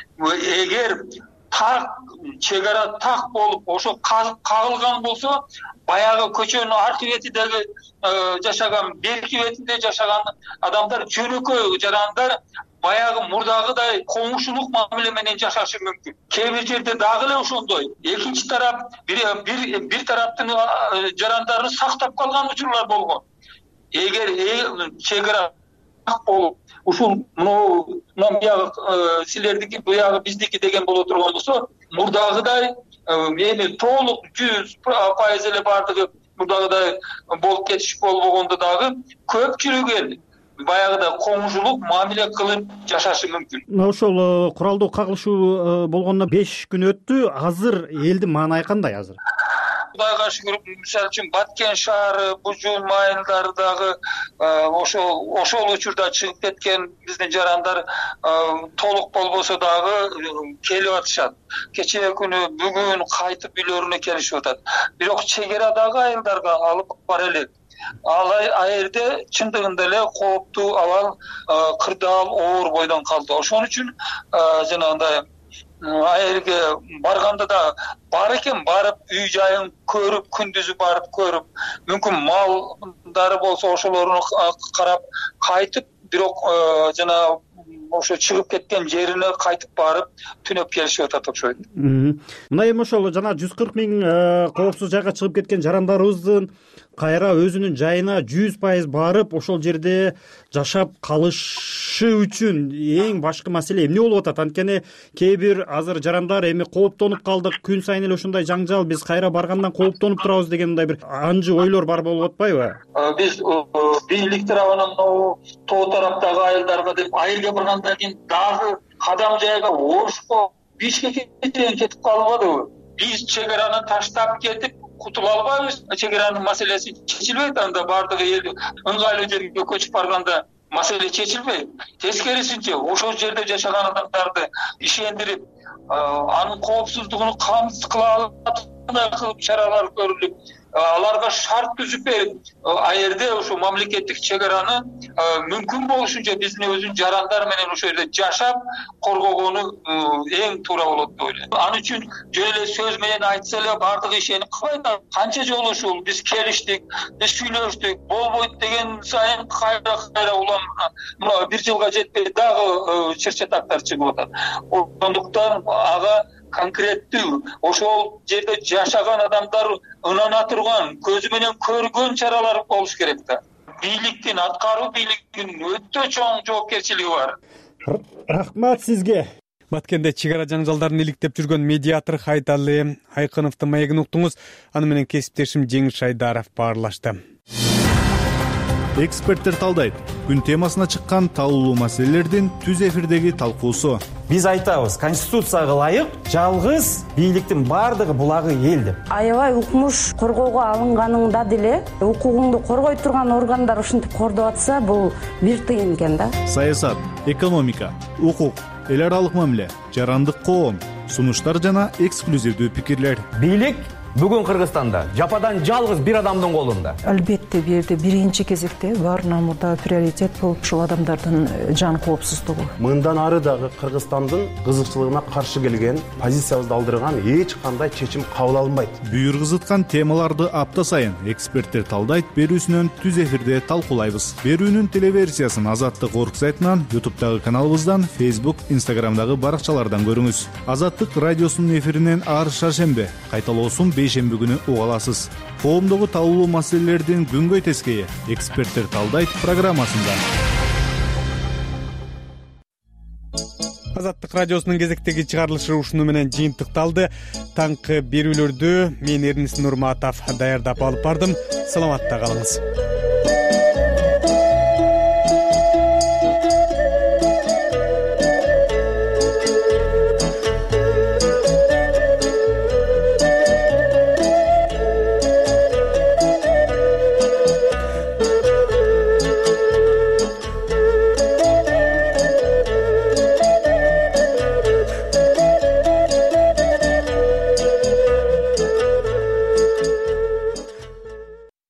Эгер так чек ара так болуп, ошо кагылган болсо, баягы көчөнүн аркы бетидеги жашаган, берки бетинде жашаган адамдар, жөнөкөй жарандар баягы мурдагыдай коңушулук мамиле менен жашашы мүмкүн. Кээ бир жерде дагы эле ошондой. Экинчи тарап бир бир бир тараптын жарандарын сактап калган учурлар болгон. Эгер чек ара так болуп, ушул мынау биягы силердики, буягы биздики деген боло турган болсо, мурдагыдай эми толук жүз пайыз эле баардыгы мурдагыдай болуп кетиш болбогондо дагы көпчүлүгү эл баягыдай коңушулук мамиле кылып жашашы мүмкүн. Мына ошол куралдуу кагылышуу болгондо беш күн өттү. Азыр элдин маанайы кандай азыр? Кудайга шүгүр, мисалы үчүн Баткен шаары, Бужул майылдардагы ошол ошол учурда чыгып кеткен биздин жарандар толук болбосо дагы келип атышат. Кечээ күнү бүгүн кайтып үйлөрүнө келишип атат. Бирок чек арадагы айылдарга алып бара элек. Ал жерде чындыгында эле кооптуу абал, кырдаал оор бойдон калды. Ошон үчүн жанагындай айылга барганда да бар экен, барып үй жайын көрүп, күндүзү барып көрүп, мүмкүн малдары болсо ошолорун карап кайтып, бирок жана ошо чыгып кеткен жерине кайтып барып түнөп келишип атат окшойт. Мына эми ошол жана жүз кырк миң коопсуз жайга чыгып кеткен жарандарыбыздын кайра өзүнүн жайына жүз пайыз барып, ошол жерде жашап калышы үчүн эң башкы маселе эмне болуп атат? Анткени кээ бир азыр жарандар эми кооптонуп калдык, күн сайын эле ушундай жаңжал, биз кайра баргандан кооптонуп турабыз деген мындай бир анжы ойлор бар болуп атпайбы? Биз бийлик тарабынан тоо тараптагы айылдарга деп айылга баргандан кийин дагы кадам жайга Ошко, Бишкекке чейин кетип калбадыбы? Биз чек араны таштап кетип кутула албайбыз. Чек аранын маселеси чечилбейт, анда баардыгы эл ыңгайлуу жерге көчүп барганда маселе чечилбейт. Тескерисинче, ошол жерде жашаган адамдарды ишендирип, анын коопсуздугун камсыз кыла алат кылып чаралар көрүлүп, аларга шарт түзүп берип, аерде ошо мамлекеттик чек араны мүмкүн болушунча биздин өзүнүн жарандар менен ошол жерде жашап коргогону эң туура болот деп ойлойм. Ал үчүн жөн эле сөз менен айтса эле баардыгы ишенип калбайт. Канча жолу ушул биз келиштик, биз сүйлөштүк, болбойт деген сайын кайра кайра улам мына бир жылга жетпей дагы чыр-чатактар чыгып атат. Ошондуктан ага конкреттүү ошол жерде жашаган адамдар ынана турган, көзү менен көргөн чаралар болуш керек да. Бийликтин, аткаруу бийлигинин өтө чоң жоопкерчилиги бар. Рахмат сизге. Баткенде чек ара жаңжалдарын иликтеп жүргөн медиатор Хайдалы Айкыновдун маегин уктуңуз. Аны менен кесиптешим Жеңиш Шайдаров баарлашты. Эксперттер талдайт. Күн темасына чыккан талуулуу маселелердин түз эфирдеги талкуусу. Биз айтабыз, конституцияга ылайык жалгыз бийликтин баардыгы булагы эл деп. Аябай укмуш коргоого алынганыңда деле укугуңду коргой турган органдар ушинтип кордоп атса, бул бир тыйын экен да. Саясат, экономика, укук, эл аралык мамиле, жарандык коом, сунуштар жана эксклюзивдүү пикирлер. Бийлик бүгүн Кыргызстанда жападан жалгыз бир адамдын колунда. Албетте бул жерде биринчи кезекте баарынан мурда приоритет бул ушул адамдардын жан коопсуздугу. Мындан ары дагы Кыргызстандын кызыкчылыгына каршы келген, позициябызды алдырган эч кандай чечим кабыл алынбайт. Бүйүр кызыткан темаларды апта сайын эксперттер талдайт берүүсүнөн түз эфирде талкуулайбыз. Берүүнүн телеверсиясын Азаттык орг сайтынан, ютубтагы каналыбыздан, Facebook, Instagramдагы баракчалардан көрүңүз. Азаттык радиосунун эфиринен ар шаршембе, кайталоосун бейшемби күнү уга аласыз. Коомдогу талуулуу маселелердин күнгөй тескейи эксперттер талдайт программасында. Азаттык радиосунун кезектеги чыгарылышы ушуну менен жыйынтыкталды. Таңкы берүүлөрдү мен Эрнис Нурматов даярдап алып бардым. Саламатта калыңыз.